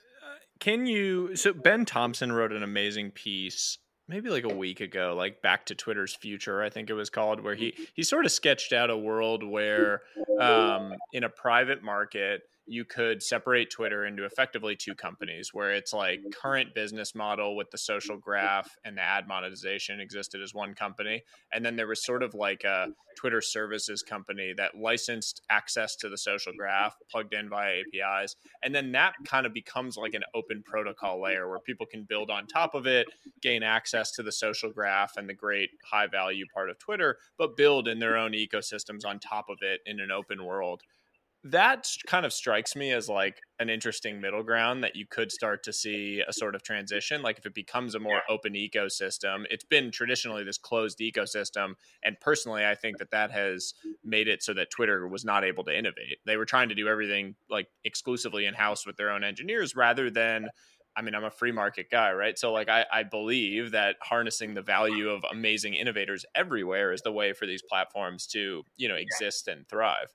[SPEAKER 3] can you, so Ben Thompson wrote an amazing piece maybe like a week ago, like Back to Twitter's Future, I think it was called, where he, he sort of sketched out a world where um, in a private market, you could separate Twitter into effectively two companies, where it's like current business model with the social graph and the ad monetization existed as one company. And then there was sort of like a Twitter services company that licensed access to the social graph, plugged in via A P Is. And then that kind of becomes like an open protocol layer where people can build on top of it, gain access to the social graph and the great high value part of Twitter, but build in their own ecosystems on top of it in an open world. That kind of strikes me as like an interesting middle ground that you could start to see a sort of transition. Like if it becomes a more open ecosystem, it's been traditionally this closed ecosystem. And personally, I think that that has made it so that Twitter was not able to innovate. They were trying to do everything like exclusively in-house with their own engineers rather than, I mean, I'm a free market guy, right? So like, I, I believe that harnessing the value of amazing innovators everywhere is the way for these platforms to, you know, exist and thrive.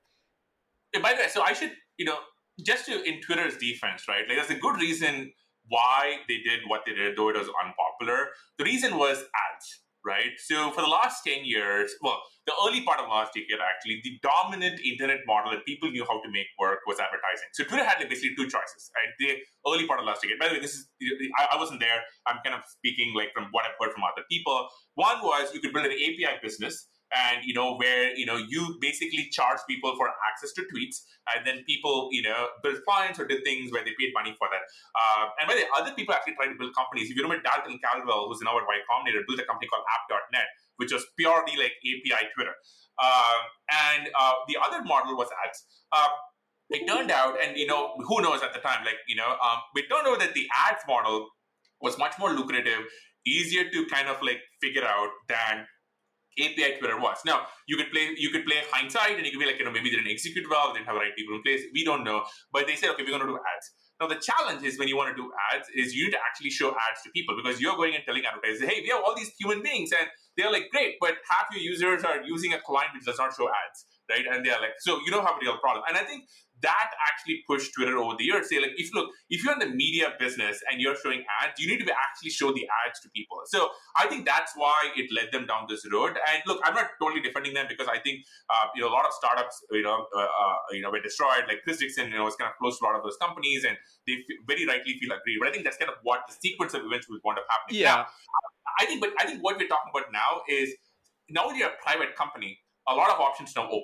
[SPEAKER 1] By the way, so I should, you know, just to, in Twitter's defense, right? Like, there's a good reason why they did what they did, though it was unpopular. The reason was ads, right? So for the last ten years, well, the early part of last decade, actually, the dominant internet model that people knew how to make work was advertising. So Twitter had like basically two choices, right? The early part of last decade. By the way, this is, I, I wasn't there. I'm kind of speaking like from what I've heard from other people. One was you could build an A P I business, and, you know, where, you know, you basically charge people for access to tweets, and then people, you know, built clients or did things where they paid money for that. Uh, and by the way, other people actually tried to build companies. If you remember Dalton Caldwell, who's now at Y Combinator, built a company called app dot net, which was purely like A P I Twitter. Um, and uh, the other model was ads. Uh, it turned out, and, you know, who knows at the time, like, you know, um, it turned out that the ads model was much more lucrative, easier to kind of like figure out than A P I Twitter was. Now, you could play you could play hindsight, and you could be like, you know, maybe they didn't execute well, they didn't have the right people in place. We don't know. But they said, okay, we're going to do ads. Now, the challenge is when you want to do ads is you need to actually show ads to people, because you're going and telling advertisers, hey, we have all these human beings, and they're like, great, but half your users are using a client which does not show ads, right? And they're like, so you don't have a real problem. And I think that actually pushed Twitter over the years. Say, like, if look, if you're in the media business and you're showing ads, you need to actually show the ads to people. So I think that's why it led them down this road. And look, I'm not totally defending them, because I think uh, you know, a lot of startups, you know, uh, uh, you know, were destroyed. Like Chris Dixon, you know, was kind of close to a lot of those companies, and they f- very rightly feel aggrieved. But I think that's kind of what the sequence of events will wind up happening.
[SPEAKER 3] Yeah.
[SPEAKER 1] Now, I think, but I think what we're talking about now is now that you're a private company, a lot of options now open up.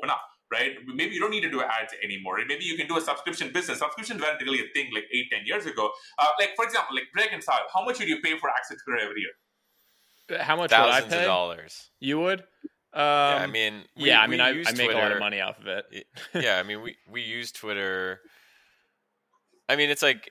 [SPEAKER 1] right? Maybe you don't need to do ads anymore. Maybe you can do a subscription business. Subscriptions weren't really a thing like eight, ten years ago. Uh, like, for example, like Greg and Sal, how much would you pay for Access Twitter every year?
[SPEAKER 3] How much
[SPEAKER 2] Thousands
[SPEAKER 3] would I pay?
[SPEAKER 2] of dollars.
[SPEAKER 3] You would? Um,
[SPEAKER 2] yeah, I mean, we,
[SPEAKER 3] yeah, I mean,
[SPEAKER 2] we
[SPEAKER 3] I,
[SPEAKER 2] use
[SPEAKER 3] I make
[SPEAKER 2] Twitter.
[SPEAKER 3] a lot of money off of it.
[SPEAKER 2] Yeah, I mean, we, we use Twitter. I mean, it's like,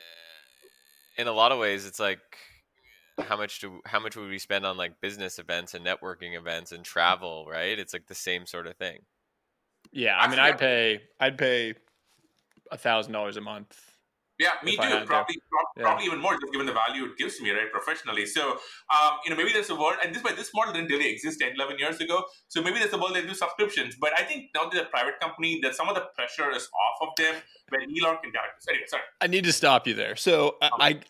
[SPEAKER 2] in a lot of ways, it's like, how much do how much would we spend on like business events and networking events and travel, right? It's like the same sort of thing.
[SPEAKER 3] Yeah, I mean, I'd pay I'd pay a thousand dollars a month.
[SPEAKER 1] Yeah, me too. Probably, probably,
[SPEAKER 3] yeah.
[SPEAKER 1] probably even more, just given the value it gives me, right, professionally. So, um, you know, maybe there's a world, and this, but this model didn't really exist ten, eleven years ago. So maybe there's a world they do subscriptions. But I think now that a private company, that some of the pressure is off of them, where Elon can direct. Anyway, sorry.
[SPEAKER 3] I need to stop you there. So I. I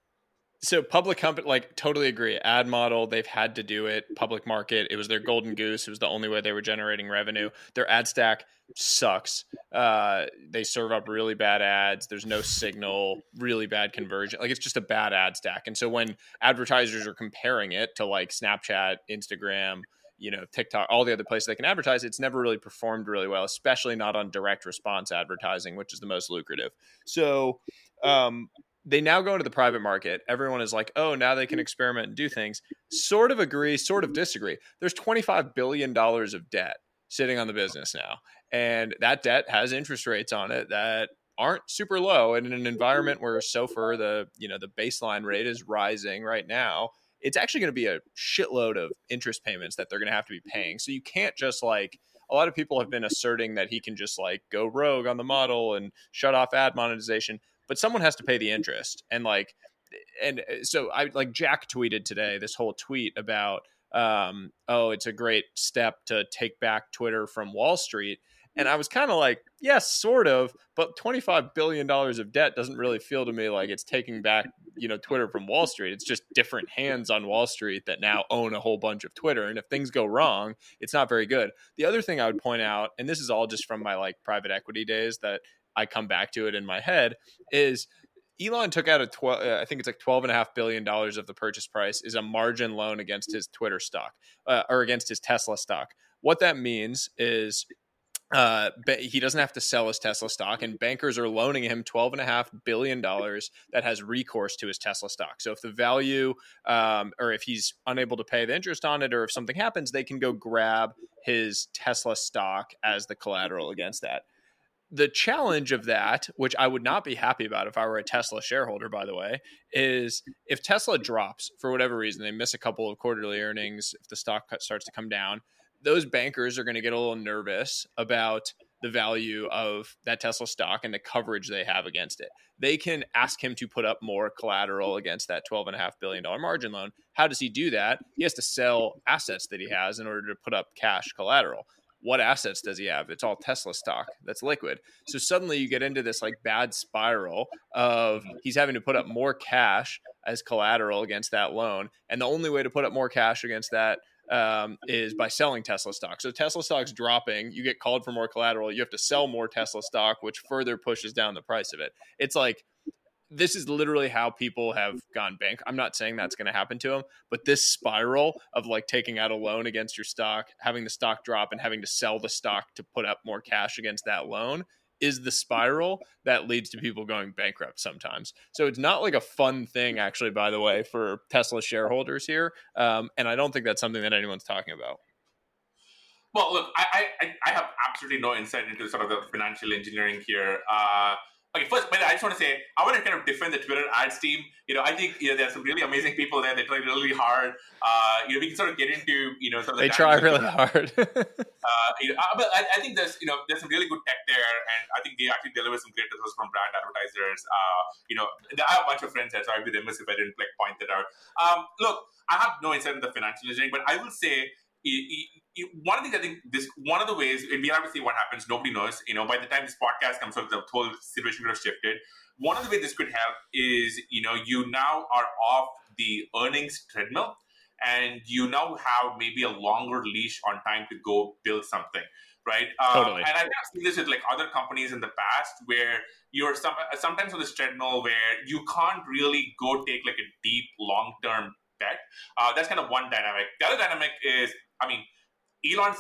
[SPEAKER 3] So public company, like, totally agree. Ad model, they've had to do it. Public market, it was their golden goose. It was the only way they were generating revenue. Their ad stack sucks. Uh, they serve up really bad ads. There's no signal, really bad conversion. Like, it's just a bad ad stack. And so when advertisers are comparing it to like Snapchat, Instagram, you know, TikTok, all the other places they can advertise, it's never really performed really well, especially not on direct response advertising, which is the most lucrative. So, um, they now go into the private market. Everyone is like, oh, now they can experiment and do things. Sort of agree, sort of disagree. There's twenty-five billion dollars of debt sitting on the business now. And that debt has interest rates on it that aren't super low. And in an environment where SOFR, the, you know, the baseline rate is rising right now, it's actually going to be a shitload of interest payments that they're going to have to be paying. So you can't just like, a lot of people have been asserting that he can just like go rogue on the model and shut off ad monetization. But someone has to pay the interest. And like, and so I like Jack tweeted today this whole tweet about, um, oh, it's a great step to take back Twitter from Wall Street. And I was kind of like, yes, sort of, but twenty-five billion dollars of debt doesn't really feel to me like it's taking back, you know, Twitter from Wall Street. It's just different hands on Wall Street that now own a whole bunch of Twitter. And if things go wrong, it's not very good. The other thing I would point out, and this is all just from my like private equity days that I come back to it in my head, is Elon took out a twelve, uh, I think it's like twelve and a half billion dollars of the purchase price is a margin loan against his Twitter stock uh, or against his Tesla stock. What that means is uh, he doesn't have to sell his Tesla stock, and bankers are loaning him twelve and a half billion dollars that has recourse to his Tesla stock. So if the value, um, or if he's unable to pay the interest on it, or if something happens, they can go grab his Tesla stock as the collateral against that. The challenge of that, which I would not be happy about if I were a Tesla shareholder, by the way, is if Tesla drops for whatever reason, they miss a couple of quarterly earnings, if the stock starts to come down, those bankers are going to get a little nervous about the value of that Tesla stock and the coverage they have against it. They can ask him to put up more collateral against that twelve and a half billion dollars margin loan. How does he do that? He has to sell assets that he has in order to put up cash collateral. What assets does he have? It's all Tesla stock that's liquid. So suddenly you get into this like bad spiral of he's having to put up more cash as collateral against that loan. And the only way to put up more cash against that um, is by selling Tesla stock. So Tesla stock's dropping, you get called for more collateral, you have to sell more Tesla stock, which further pushes down the price of it. It's like, this is literally how people have gone bank. I'm not saying that's going to happen to them, but this spiral of like taking out a loan against your stock, having the stock drop and having to sell the stock to put up more cash against that loan is the spiral that leads to people going bankrupt sometimes. So it's not like a fun thing, actually, by the way, for Tesla shareholders here. Um, and I don't think that's something that anyone's talking about.
[SPEAKER 1] Well, look, I, I, I have absolutely no insight into sort of the financial engineering here. Uh, Okay, first, but I just want to say, I want to kind of defend the Twitter ads team. You know, I think, you know, there are some really amazing people there. They try really hard. Uh, you know, we can sort of get into, you know, some of the...
[SPEAKER 3] They try really hard.
[SPEAKER 1] uh, you know, uh, but I, I think there's, you know, there's some really good tech there. And I think they actually deliver some great results from brand advertisers. Uh, you know, I have a bunch of friends there, so I'd be remiss if I didn't like point that out. Um, look, I have no insight into the financial engineering, but I will say, one of the things I think this one of the ways, and we have to see what happens, nobody knows. You know, by the time this podcast comes out, the whole situation could have shifted. One of the ways this could help is, you know, you now are off the earnings treadmill and you now have maybe a longer leash on time to go build something, right?
[SPEAKER 3] Totally.
[SPEAKER 1] Um, and I've seen this with like other companies in the past where you're some, sometimes on this treadmill where you can't really go take like a deep long-term bet. Uh, that's kind of one dynamic. The other dynamic is, I mean, Elon's like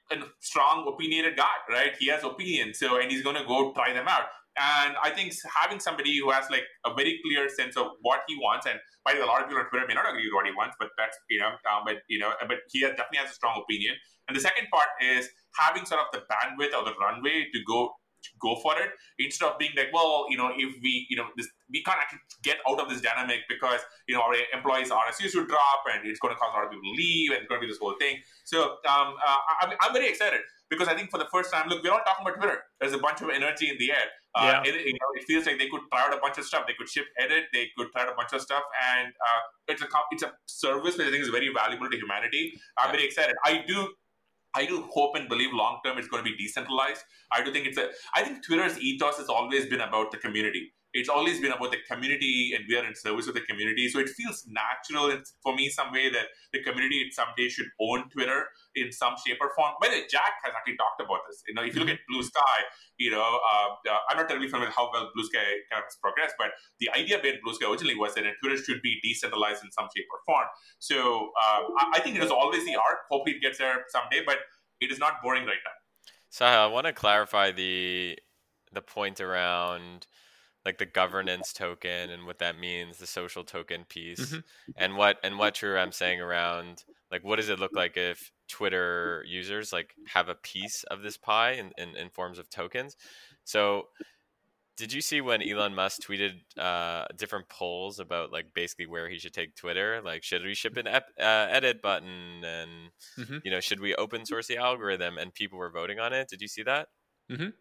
[SPEAKER 1] a strong opinionated guy, right? He has opinions, so and he's going to go try them out. And I think having somebody who has like a very clear sense of what he wants, and by the way, a lot of people on Twitter may not agree with what he wants, but that's you know, um, but you know, but he has, definitely has a strong opinion. And the second part is having sort of the bandwidth or the runway to go to go for it, instead of being like, well, you know, if we, you know, this we can't actually get out of this dynamic because you know our employees' R S Us will drop and it's going to cause a lot of people to leave and it's going to be this whole thing. So um, uh, I'm, I'm very excited because I think for the first time, look, we're all talking about Twitter. There's a bunch of energy in the air. Uh,
[SPEAKER 3] yeah.
[SPEAKER 1] it, you know, it feels like they could try out a bunch of stuff. They could ship edit. They could try out a bunch of stuff, and uh, it's a it's a service that I think is very valuable to humanity. I'm
[SPEAKER 2] Yeah.
[SPEAKER 1] very excited. I do. I do hope and believe long term it's going to be decentralized. I do think it's a. I think Twitter's ethos has always been about the community. It's always been about the community, and we are in service of the community. So it feels natural in, for me some way that the community someday should own Twitter in some shape or form. By the way, Jack has actually talked about this. You know, if you look at Blue Sky, you know, uh, uh, I'm not terribly familiar with how well Blue Sky kind of has progressed, but the idea behind Blue Sky originally was that Twitter should be decentralized in some shape or form. So um, I, I think it is always the arc. Hopefully it gets there someday, but it is not boring right now.
[SPEAKER 2] So I want to clarify the the point around like the governance token and what that means, the social token piece,
[SPEAKER 3] Mhm.
[SPEAKER 2] and what and what True I'm saying around like what does it look like if Twitter users like have a piece of this pie in, in, in forms of tokens. So did you see when Elon Musk tweeted uh, different polls about like basically where he should take Twitter? Like, should we ship an ep- uh, edit button, and
[SPEAKER 3] Mhm.
[SPEAKER 2] you know, should we open source the algorithm? And people were voting on it. Did you see that?
[SPEAKER 3] Mhm.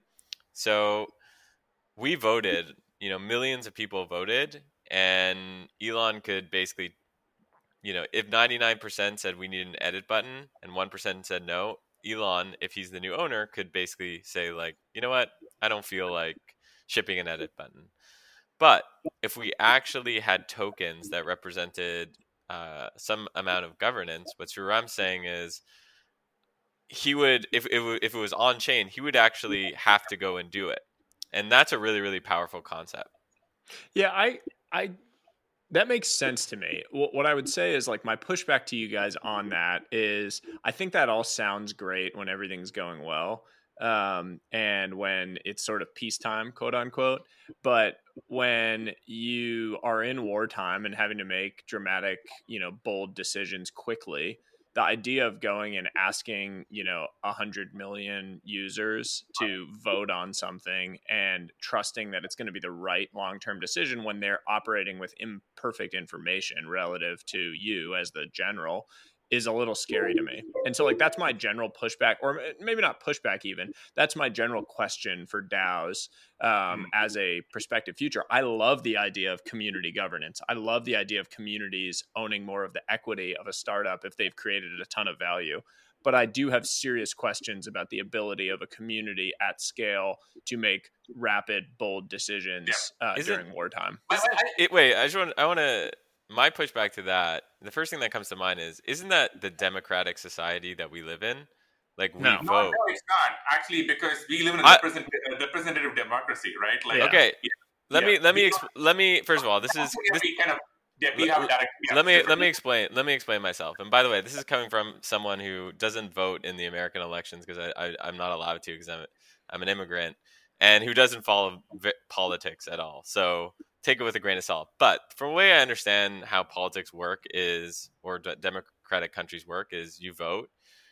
[SPEAKER 2] So we voted. You know, millions of people voted, and Elon could basically, you know, if ninety-nine percent said we need an edit button and one percent said no, Elon, if he's the new owner, could basically say like, you know what, I don't feel like shipping an edit button. But if we actually had tokens that represented uh, some amount of governance, what I'm saying is he would, if it, if it was on chain, he would actually have to go and do it. And that's a really, really powerful concept.
[SPEAKER 3] Yeah, I, I, that makes sense to me. What, what I would say is like my pushback to you guys on that is I think that all sounds great when everything's going well. Um, and when it's sort of peacetime, quote unquote. But when you are in wartime and having to make dramatic, you know, bold decisions quickly, the idea of going and asking, you know, a hundred million users to vote on something and trusting that it's going to be the right long-term decision when they're operating with imperfect information relative to you as the general is a little scary to me. And so like, that's my general pushback, or maybe not pushback even, that's my general question for DAOs um, as a prospective future. I love the idea of community governance. I love the idea of communities owning more of the equity of a startup if they've created a ton of value. But I do have serious questions about the ability of a community at scale to make rapid, bold decisions uh, during wartime.
[SPEAKER 2] Is it, it, wait, I just want, I want to, my pushback to that, the first thing that comes to mind is, isn't that the democratic society that we live in? Like, we
[SPEAKER 3] no.
[SPEAKER 2] vote.
[SPEAKER 1] No, no, it's not actually, because we live in a I, representative, representative democracy, right? Like,
[SPEAKER 2] yeah. Okay, yeah. let
[SPEAKER 1] yeah.
[SPEAKER 2] me let me exp- let me first of all, this is this,
[SPEAKER 1] kind of, yeah, we have direct, yeah,
[SPEAKER 2] let me let me explain let me explain myself. And by the way, this is coming from someone who doesn't vote in the American elections because I, I I'm not allowed to because I'm I'm an immigrant, and who doesn't follow vi- politics at all. So take it with a grain of salt. But from the way I understand how politics work is, or d- democratic countries work, is you vote,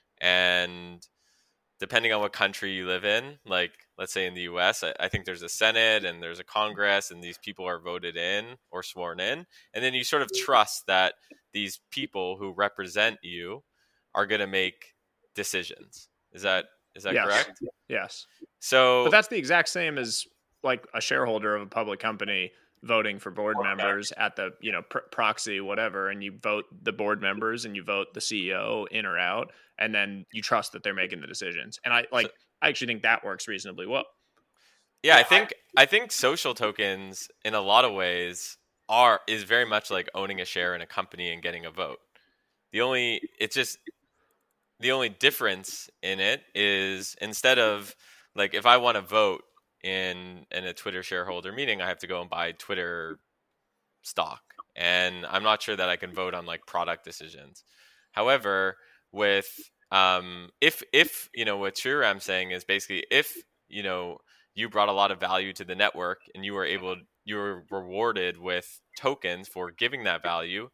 [SPEAKER 2] and depending on what country you live in, like let's say in the U S, I, I think there's a Senate and there's a Congress, and these people are voted in or sworn in. And then you sort of trust that these people who represent you are going to make decisions. Is that is that
[SPEAKER 3] yes.
[SPEAKER 2] correct?
[SPEAKER 3] Yes.
[SPEAKER 2] So,
[SPEAKER 3] but that's the exact same as like a shareholder of a public company voting for board okay. members at the, you know, pr- proxy, whatever. And you vote the board members and you vote the C E O in or out. And then you trust that they're making the decisions. And I like, so, I actually think that works reasonably well.
[SPEAKER 2] Yeah, I think, I think social tokens in a lot of ways are, is very much like owning a share in a company and getting a vote. The only, it's just, the only difference in it is instead of like, if I want to vote in in a Twitter shareholder meeting, I have to go and buy Twitter stock, and I'm not sure that I can vote on like product decisions. However, with um, if if you know what Sriram's saying is basically if you know you brought a lot of value to the network and you were able you were rewarded with tokens for giving that value,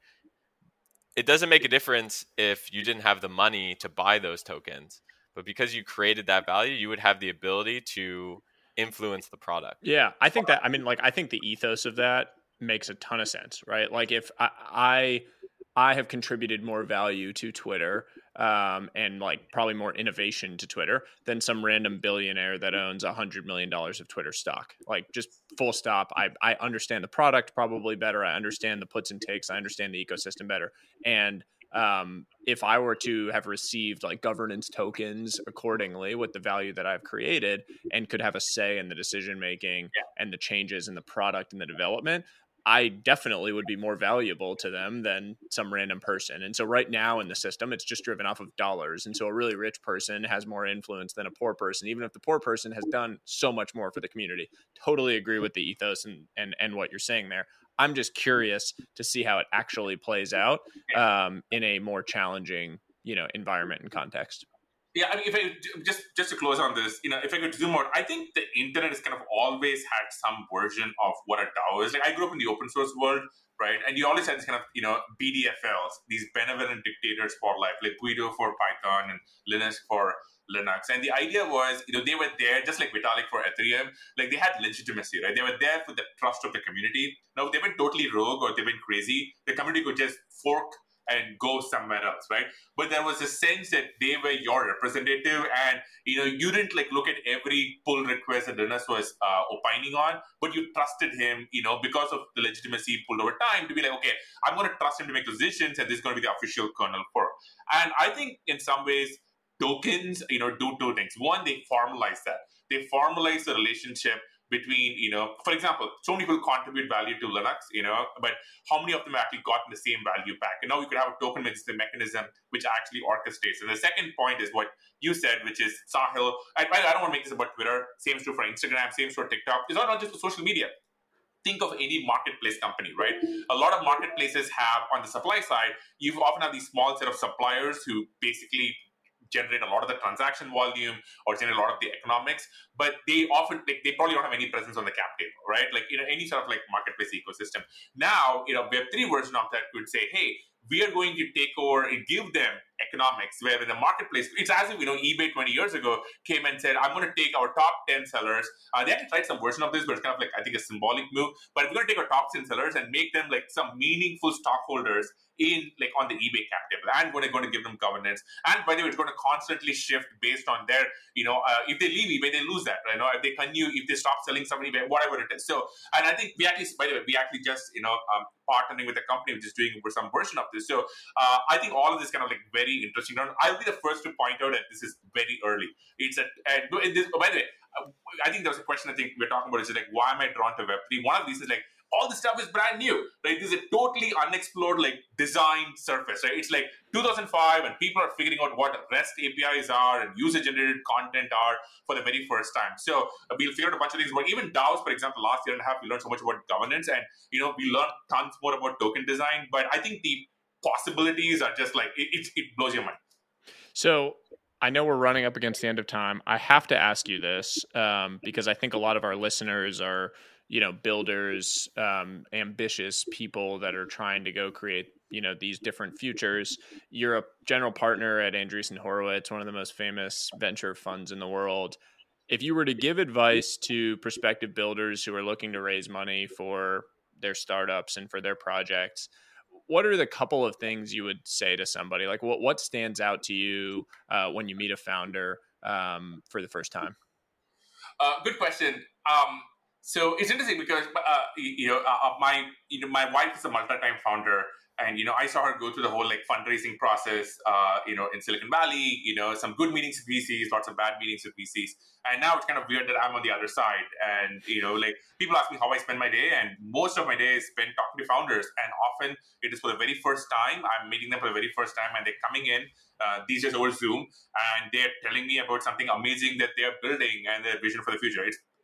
[SPEAKER 2] it doesn't make a difference if you didn't have the money to buy those tokens, but because you created that value, you would have the ability to influence the product.
[SPEAKER 3] Yeah, I think that, I mean, like, I think the ethos of that makes a ton of sense, right? Like, if I, I, I have contributed more value to Twitter, um, and like probably more innovation to Twitter than some random billionaire that owns a hundred million dollars of Twitter stock. Like, just full stop. I, I understand the product probably better. I understand the puts and takes. I understand the ecosystem better. And um, if I were to have received like governance tokens accordingly with the value that I've created and could have a say in the decision making
[SPEAKER 1] Yeah.
[SPEAKER 3] and the changes in the product and the development, I definitely would be more valuable to them than some random person. And so right now in the system, it's just driven off of dollars. And so a really rich person has more influence than a poor person, even if the poor person has done so much more for the community. Totally agree with the ethos and and, and what you're saying there. I'm just curious to see how it actually plays out um, in a more challenging, you know, environment and context.
[SPEAKER 1] Yeah, I mean, if I just just to close on this, you know, if I could zoom out, I think the internet has kind of always had some version of what a DAO is. Like, I grew up in the open source world, right? And you always had this kind of, you know, B D F Ls, these benevolent dictators for life, like Guido for Python and Linus for Linux. And the idea was, you know, they were there just like Vitalik for Ethereum. Like, they had legitimacy, right? They were there for the trust of the community. Now, if they went totally rogue or they went crazy, the community could just fork and go somewhere else, right? But there was a sense that they were your representative, and you know, you didn't like look at every pull request that Linus was uh, opining on, but you trusted him, you know, because of the legitimacy he pulled over time to be like, okay, I'm going to trust him to make decisions, and this is going to be the official kernel for. And I think in some ways, tokens, you know, do two things. One, they formalize that. They formalize the relationship between, you know, for example, so many people contribute value to Linux, you know, but how many of them actually gotten the same value back? And now we could have a token which is the mechanism which actually orchestrates. And the second point is what you said, which is Sahil. I, I don't want to make this about Twitter. Same is true for Instagram. Same is true for TikTok. It's not, not just for social media. Think of any marketplace company, right? A lot of marketplaces have, on the supply side, you often have these small set of suppliers who basically generate a lot of the transaction volume or generate a lot of the economics, but they often, like, they probably don't have any presence on the cap table, right? Like, you know, any sort of like marketplace ecosystem. Now, you know, Web three version of that could say, hey, we are going to take over and give them economics, where in the marketplace, it's as if, you know, eBay twenty years ago came and said, I'm going to take our top ten sellers. Uh, they actually tried some version of this, but it's kind of like, I think, a symbolic move. But we're going to take our top ten sellers and make them like some meaningful stockholders in like on the eBay cap table, and we're going to give them governance. And by the way, it's going to constantly shift based on their, you know, uh, if they leave eBay, they lose that, right? You know, if they continue, if they stop selling somebody, whatever it is. So, and I think we actually, by the way, we actually just, you know, um, partnering with a company which is doing some version of this. So uh, I think all of this kind of like very interesting. I'll be the first to point out that this is very early. It's a, and this, oh, by the way, I think there was a question I think we're talking about is like, why am I drawn to Web three? One of these is like, all this stuff is brand new, right? This is a totally unexplored, like, design surface, right? It's like two thousand five, and people are figuring out what REST A P Is are and user-generated content are for the very first time. So uh, we'll figure out a bunch of things. But even DAOs, for example, last year and a half, we learned so much about governance, and you know, we learned tons more about token design. But I think the possibilities are just like it, it, it blows your mind.
[SPEAKER 3] So I know we're running up against the end of time. I have to ask you this um, because I think a lot of our listeners are, you know, builders, um, ambitious people that are trying to go create, you know, these different futures. You're a general partner at Andreessen Horowitz, one of the most famous venture funds in the world. If you were to give advice to prospective builders who are looking to raise money for their startups and for their projects, what are the couple of things you would say to somebody? Like, what, what stands out to you uh, when you meet a founder um, for the first time?
[SPEAKER 1] Uh, good question. Um, So it's interesting because uh, you know uh, my you know my wife is a multi-time founder, and you know I saw her go through the whole like fundraising process, uh, you know in Silicon Valley, you know some good meetings with V Cs, lots of bad meetings with V Cs, and now it's kind of weird that I'm on the other side, and you know like people ask me how I spend my day, and most of my day is spent talking to founders, and often it is for the very first time. I'm meeting them for the very first time, and they're coming in uh, these days over Zoom, and they're telling me about something amazing that they're building and their vision for the future. It's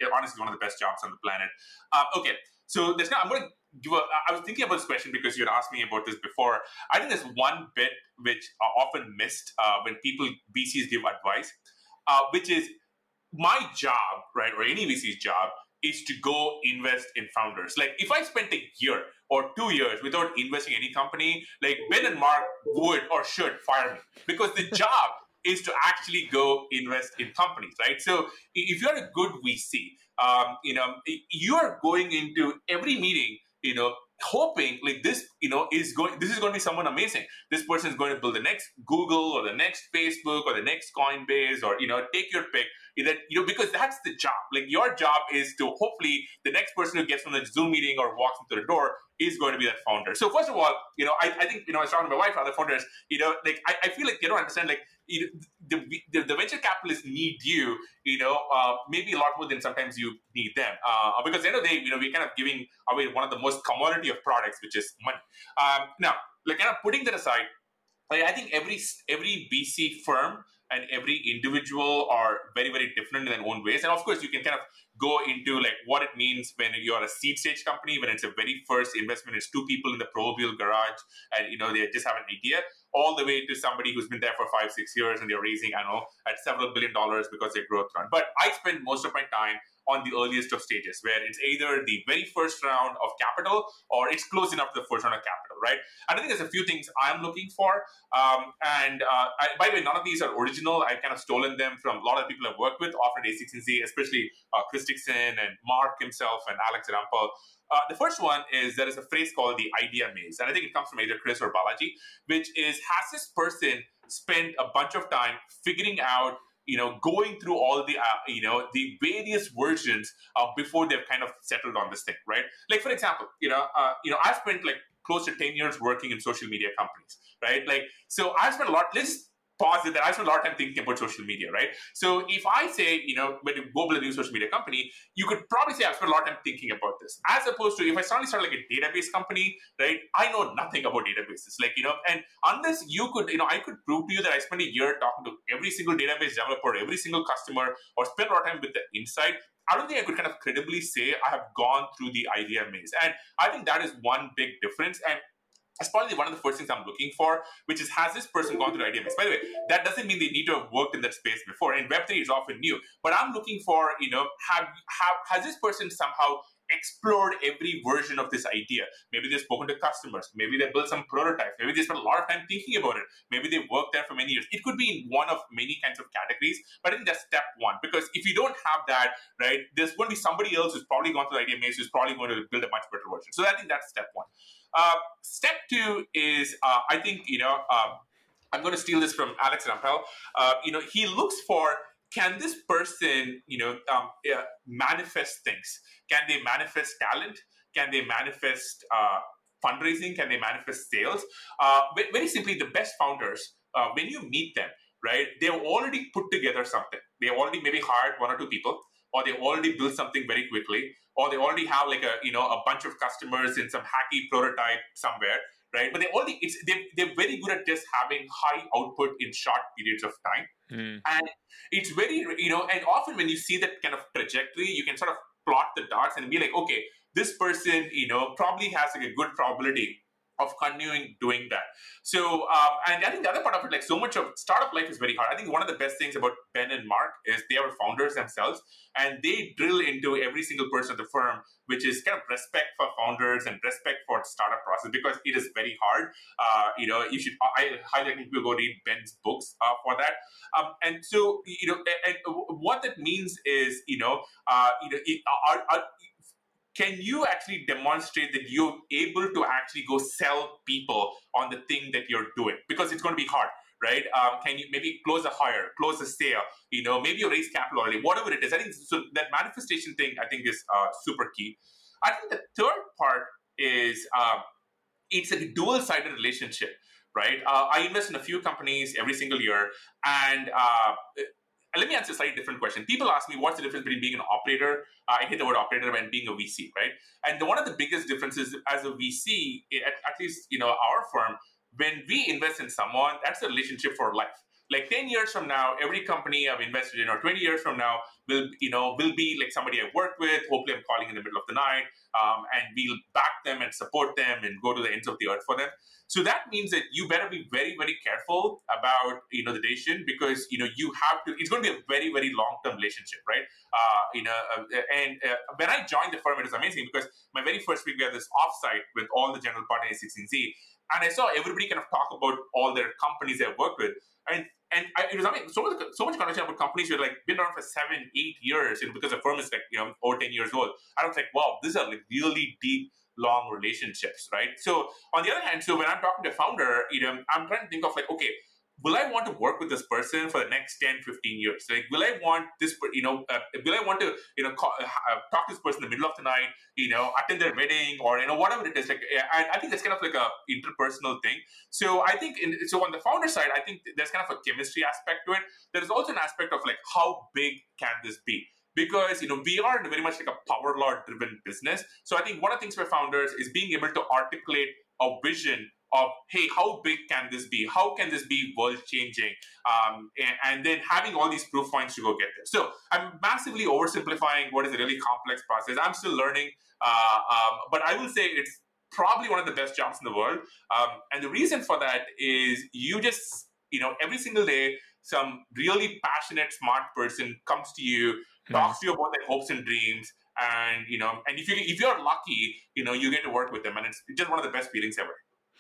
[SPEAKER 1] honestly one of the best jobs on the planet. Um, okay, so there's now I'm going to give a. I was thinking about this question because you had asked me about this before. I think there's one bit which are often missed uh, when people V Cs give advice, uh, which is my job, right, or any V C's job is to go invest in founders. Like if I spent a year or two years without investing in any company, like Ben and Mark would or should fire me because the job is to actually go invest in companies, right? So if you're a good V C, um, you know, you are going into every meeting, you know, hoping like this, you know, is going, this is going to be someone amazing. This person is going to build the next Google or the next Facebook or the next Coinbase or, you know, take your pick. That, you know, because that's the job. Like your job is to hopefully the next person who gets from the Zoom meeting or walks into the door is going to be that founder. So first of all, you know, I, I think, you know, I was talking to my wife, other founders, you know, like I, I feel like they don't understand, like you know, the, the the venture capitalists need you, you know, uh, maybe a lot more than sometimes you need them. Uh, because at the end of the day, you know, we're kind of giving away one of the most commodity of products, which is money. Um, now, like kind of putting that aside, like, I think every every V C firm and every individual are very, very different in their own ways. And of course, you can kind of go into like what it means when you're a seed stage company, when it's a very first investment, it's two people in the proverbial garage and, you know, they just have an idea, all the way to somebody who's been there for five, six years and they're raising, I don't know, at several billion dollars because they're growth run. But I spend most of my time on the earliest of stages where it's either the very first round of capital or it's close enough to the first round of capital, right? And I think there's a few things I'm looking for. Um, and uh, I, by the way, none of these are original. I've kind of stolen them from a lot of people I've worked with, often at A six Z, especially uh, Chris Dixon and Mark himself and Alex Rampal. Uh, the first one is there is a phrase called the idea maze. And I think it comes from either Chris or Balaji, which is, has this person spent a bunch of time figuring out, you know, going through all the, uh, you know, the various versions uh, before they've kind of settled on this thing, right? Like, for example, you know, uh, you know, I've spent like close to ten years working in social media companies, right? Like, so I've spent a lot, let's pause it, that I spent a lot of time thinking about social media, right? So if I say, you know, when you go build a new social media company, you could probably say I've spent a lot of time thinking about this, as opposed to if I suddenly start like a database company, right? I know nothing about databases, like, you know, and unless you could, you know, I could prove to you that I spent a year talking to every single database developer, every single customer, or spend a lot of time with the insight, I don't think I could kind of credibly say I have gone through the idea maze. And I think that is one big difference. And that's probably one of the first things I'm looking for, which is, has this person gone through the idea maze? By the way, that doesn't mean they need to have worked in that space before. And Web three is often new. But I'm looking for, you know, have, have has this person somehow explored every version of this idea? Maybe they've spoken to customers. Maybe they built some prototypes. Maybe they spent a lot of time thinking about it. Maybe they worked there for many years. It could be in one of many kinds of categories. But I think that's step one. Because if you don't have that, right, there's going to be somebody else who's probably gone through the idea maze who's probably going to build a much better version. So I think that's step one. Uh, step two is, uh, I think, you know, uh, I'm going to steal this from Alex Rampal. Uh, you know, he looks for, can this person, you know, um, uh, manifest things? Can they manifest talent? Can they manifest uh, fundraising? Can they manifest sales? Uh, very simply, the best founders, uh, when you meet them, right, they've already put together something. They already maybe hired one or two people, or they already built something very quickly, or they already have like a, you know, a bunch of customers in some hacky prototype somewhere, right? But they already, it's, they, they're very good at just having high output in short periods of time. Mm. And it's very, you know, and often when you see that kind of trajectory, you can sort of plot the dots and be like, okay, this person, you know, probably has like a good probability of continuing doing that. So, um, and I think the other part of it, like so much of startup life is very hard. I think one of the best things about Ben and Mark is they are founders themselves, and they drill into every single person of the firm, which is kind of respect for founders and respect for the startup process, because it is very hard. Uh, you know, you should, I highly recommend people go read Ben's books uh, for that. Um, and so, you know, and, and what that means is, you know, uh, you know, it, are, are, can you actually demonstrate that you're able to actually go sell people on the thing that you're doing? Because it's going to be hard, right? Um, can you maybe close a hire, close a sale, you know, maybe you raise capital already, whatever it is. I think so that manifestation thing, I think, is uh, super key. I think the third part is um, it's a dual-sided relationship, right? Uh, I invest in a few companies every single year, and uh, let me answer a slightly different question. People ask me, what's the difference between being an operator, uh, I hate the word operator, and being a V C, right? And the, one of the biggest differences as a V C, at, at least, you know, our firm, when we invest in someone, that's a relationship for life. like ten years from now, every company I've invested in, or twenty years from now, will, you know, will be like somebody I worked with. Hopefully I'm calling in the middle of the night, um, and we'll back them and support them and go to the ends of the earth for them. So that means that you better be very, very careful about, you know, the decision, because, you know, you have to, it's going to be a very, very long-term relationship, right? Uh, you know, uh, and uh, when I joined the firm, it was amazing because my very first week we had this offsite with all the general partners at sixteen Z, and I saw everybody kind of talk about all their companies they've worked with. And and I, it was I mean, so much so much conversation about companies who are like been around for seven, eight years, you know, because the firm is like, you know, over ten years old. I was like, wow, these are like really deep, long relationships, right? So on the other hand, so when I'm talking to a founder, you know, I'm trying to think of like, okay, will I want to work with this person for the next ten, fifteen years? Like, will I want this, you know, uh, will I want to, you know, call, uh, talk to this person in the middle of the night, you know, attend their wedding, or, you know, whatever it is. Like, and I think that's kind of like a interpersonal thing. So I think, in, so on the founder side, I think there's kind of a chemistry aspect to it. There's also an aspect of like, how big can this be? Because, you know, we are very much like a power law driven business. So I think one of the things for founders is being able to articulate a vision of, hey, how big can this be? How can this be world-changing? Um, and, and then having all these proof points to go get there. So I'm massively oversimplifying what is a really complex process. I'm still learning, uh, um, but I will say it's probably one of the best jobs in the world. Um, and the reason for that is you just, you know, every single day, some really passionate, smart person comes to you, mm-hmm. talks to you about their hopes and dreams. And, you know, and if you, if you're lucky, you know, you get to work with them. And it's just one of the best feelings ever.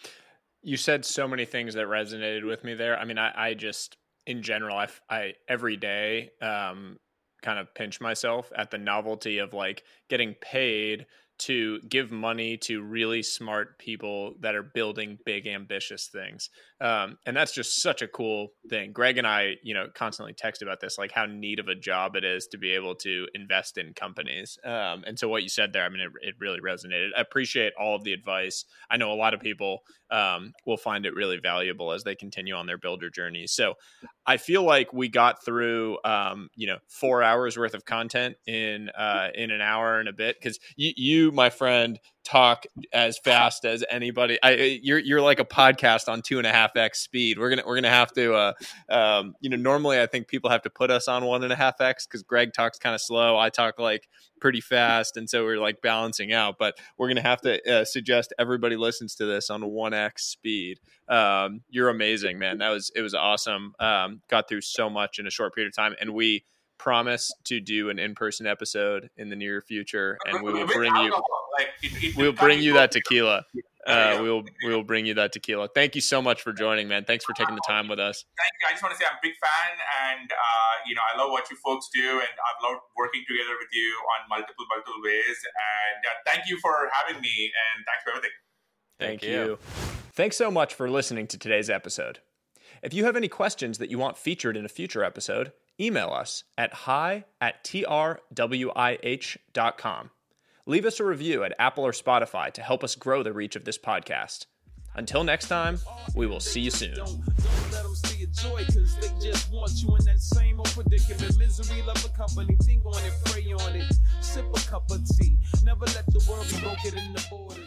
[SPEAKER 3] You said so many things that resonated with me there. I mean, I, I just, in general, I, I every day um, kind of pinch myself at the novelty of like getting paid to give money to really smart people that are building big, ambitious things. Um, and that's just such a cool thing. Greg and I, you know, constantly text about this, like how neat of a job it is to be able to invest in companies. Um, and so what you said there, I mean, it, it really resonated. I appreciate all of the advice. I know a lot of people um, will find it really valuable as they continue on their builder journey. So I feel like we got through, um, you know, four hours worth of content in, uh, in an hour and a bit. Cause you, you, my friend, talk as fast as anybody. I, you're, you're like a podcast on two and a half X speed. We're going to, we're going to have to, uh, um, you know, normally I think people have to put us on one and a half X cause Greg talks kind of slow. I talk like pretty fast. And so we're like balancing out, but we're going to have to uh, suggest everybody listens to this on one X speed. Um, you're amazing, man. That was, it was awesome. Um, got through so much in a short period of time, and we promise to do an in-person episode in the near future, and we will bring you,
[SPEAKER 1] like, it, it
[SPEAKER 3] we'll bring you that tequila. Uh, we will, we will bring you that tequila. Thank you so much for joining, man. Thanks for taking the time with us.
[SPEAKER 1] Thank you. I just want to say I'm a big fan, and, uh, you know, I love what you folks do, and I've loved working together with you on multiple, multiple ways. And uh, thank you for having me, and thanks for everything.
[SPEAKER 3] Thank,
[SPEAKER 2] Thank
[SPEAKER 3] you.
[SPEAKER 2] you.
[SPEAKER 3] Thanks so much for listening to today's episode. If you have any questions that you want featured in a future episode, email us at hi at t r w i h dot com. Leave us a review at Apple or Spotify to help us grow the reach of this podcast. Until next time, we will see you soon.
[SPEAKER 4] Don't, don't let them see your joy, cause they just want you in that same old predicament. Misery, love a company, think on it, pray on it. Sip a cup of tea. Never let the world be broken in the border.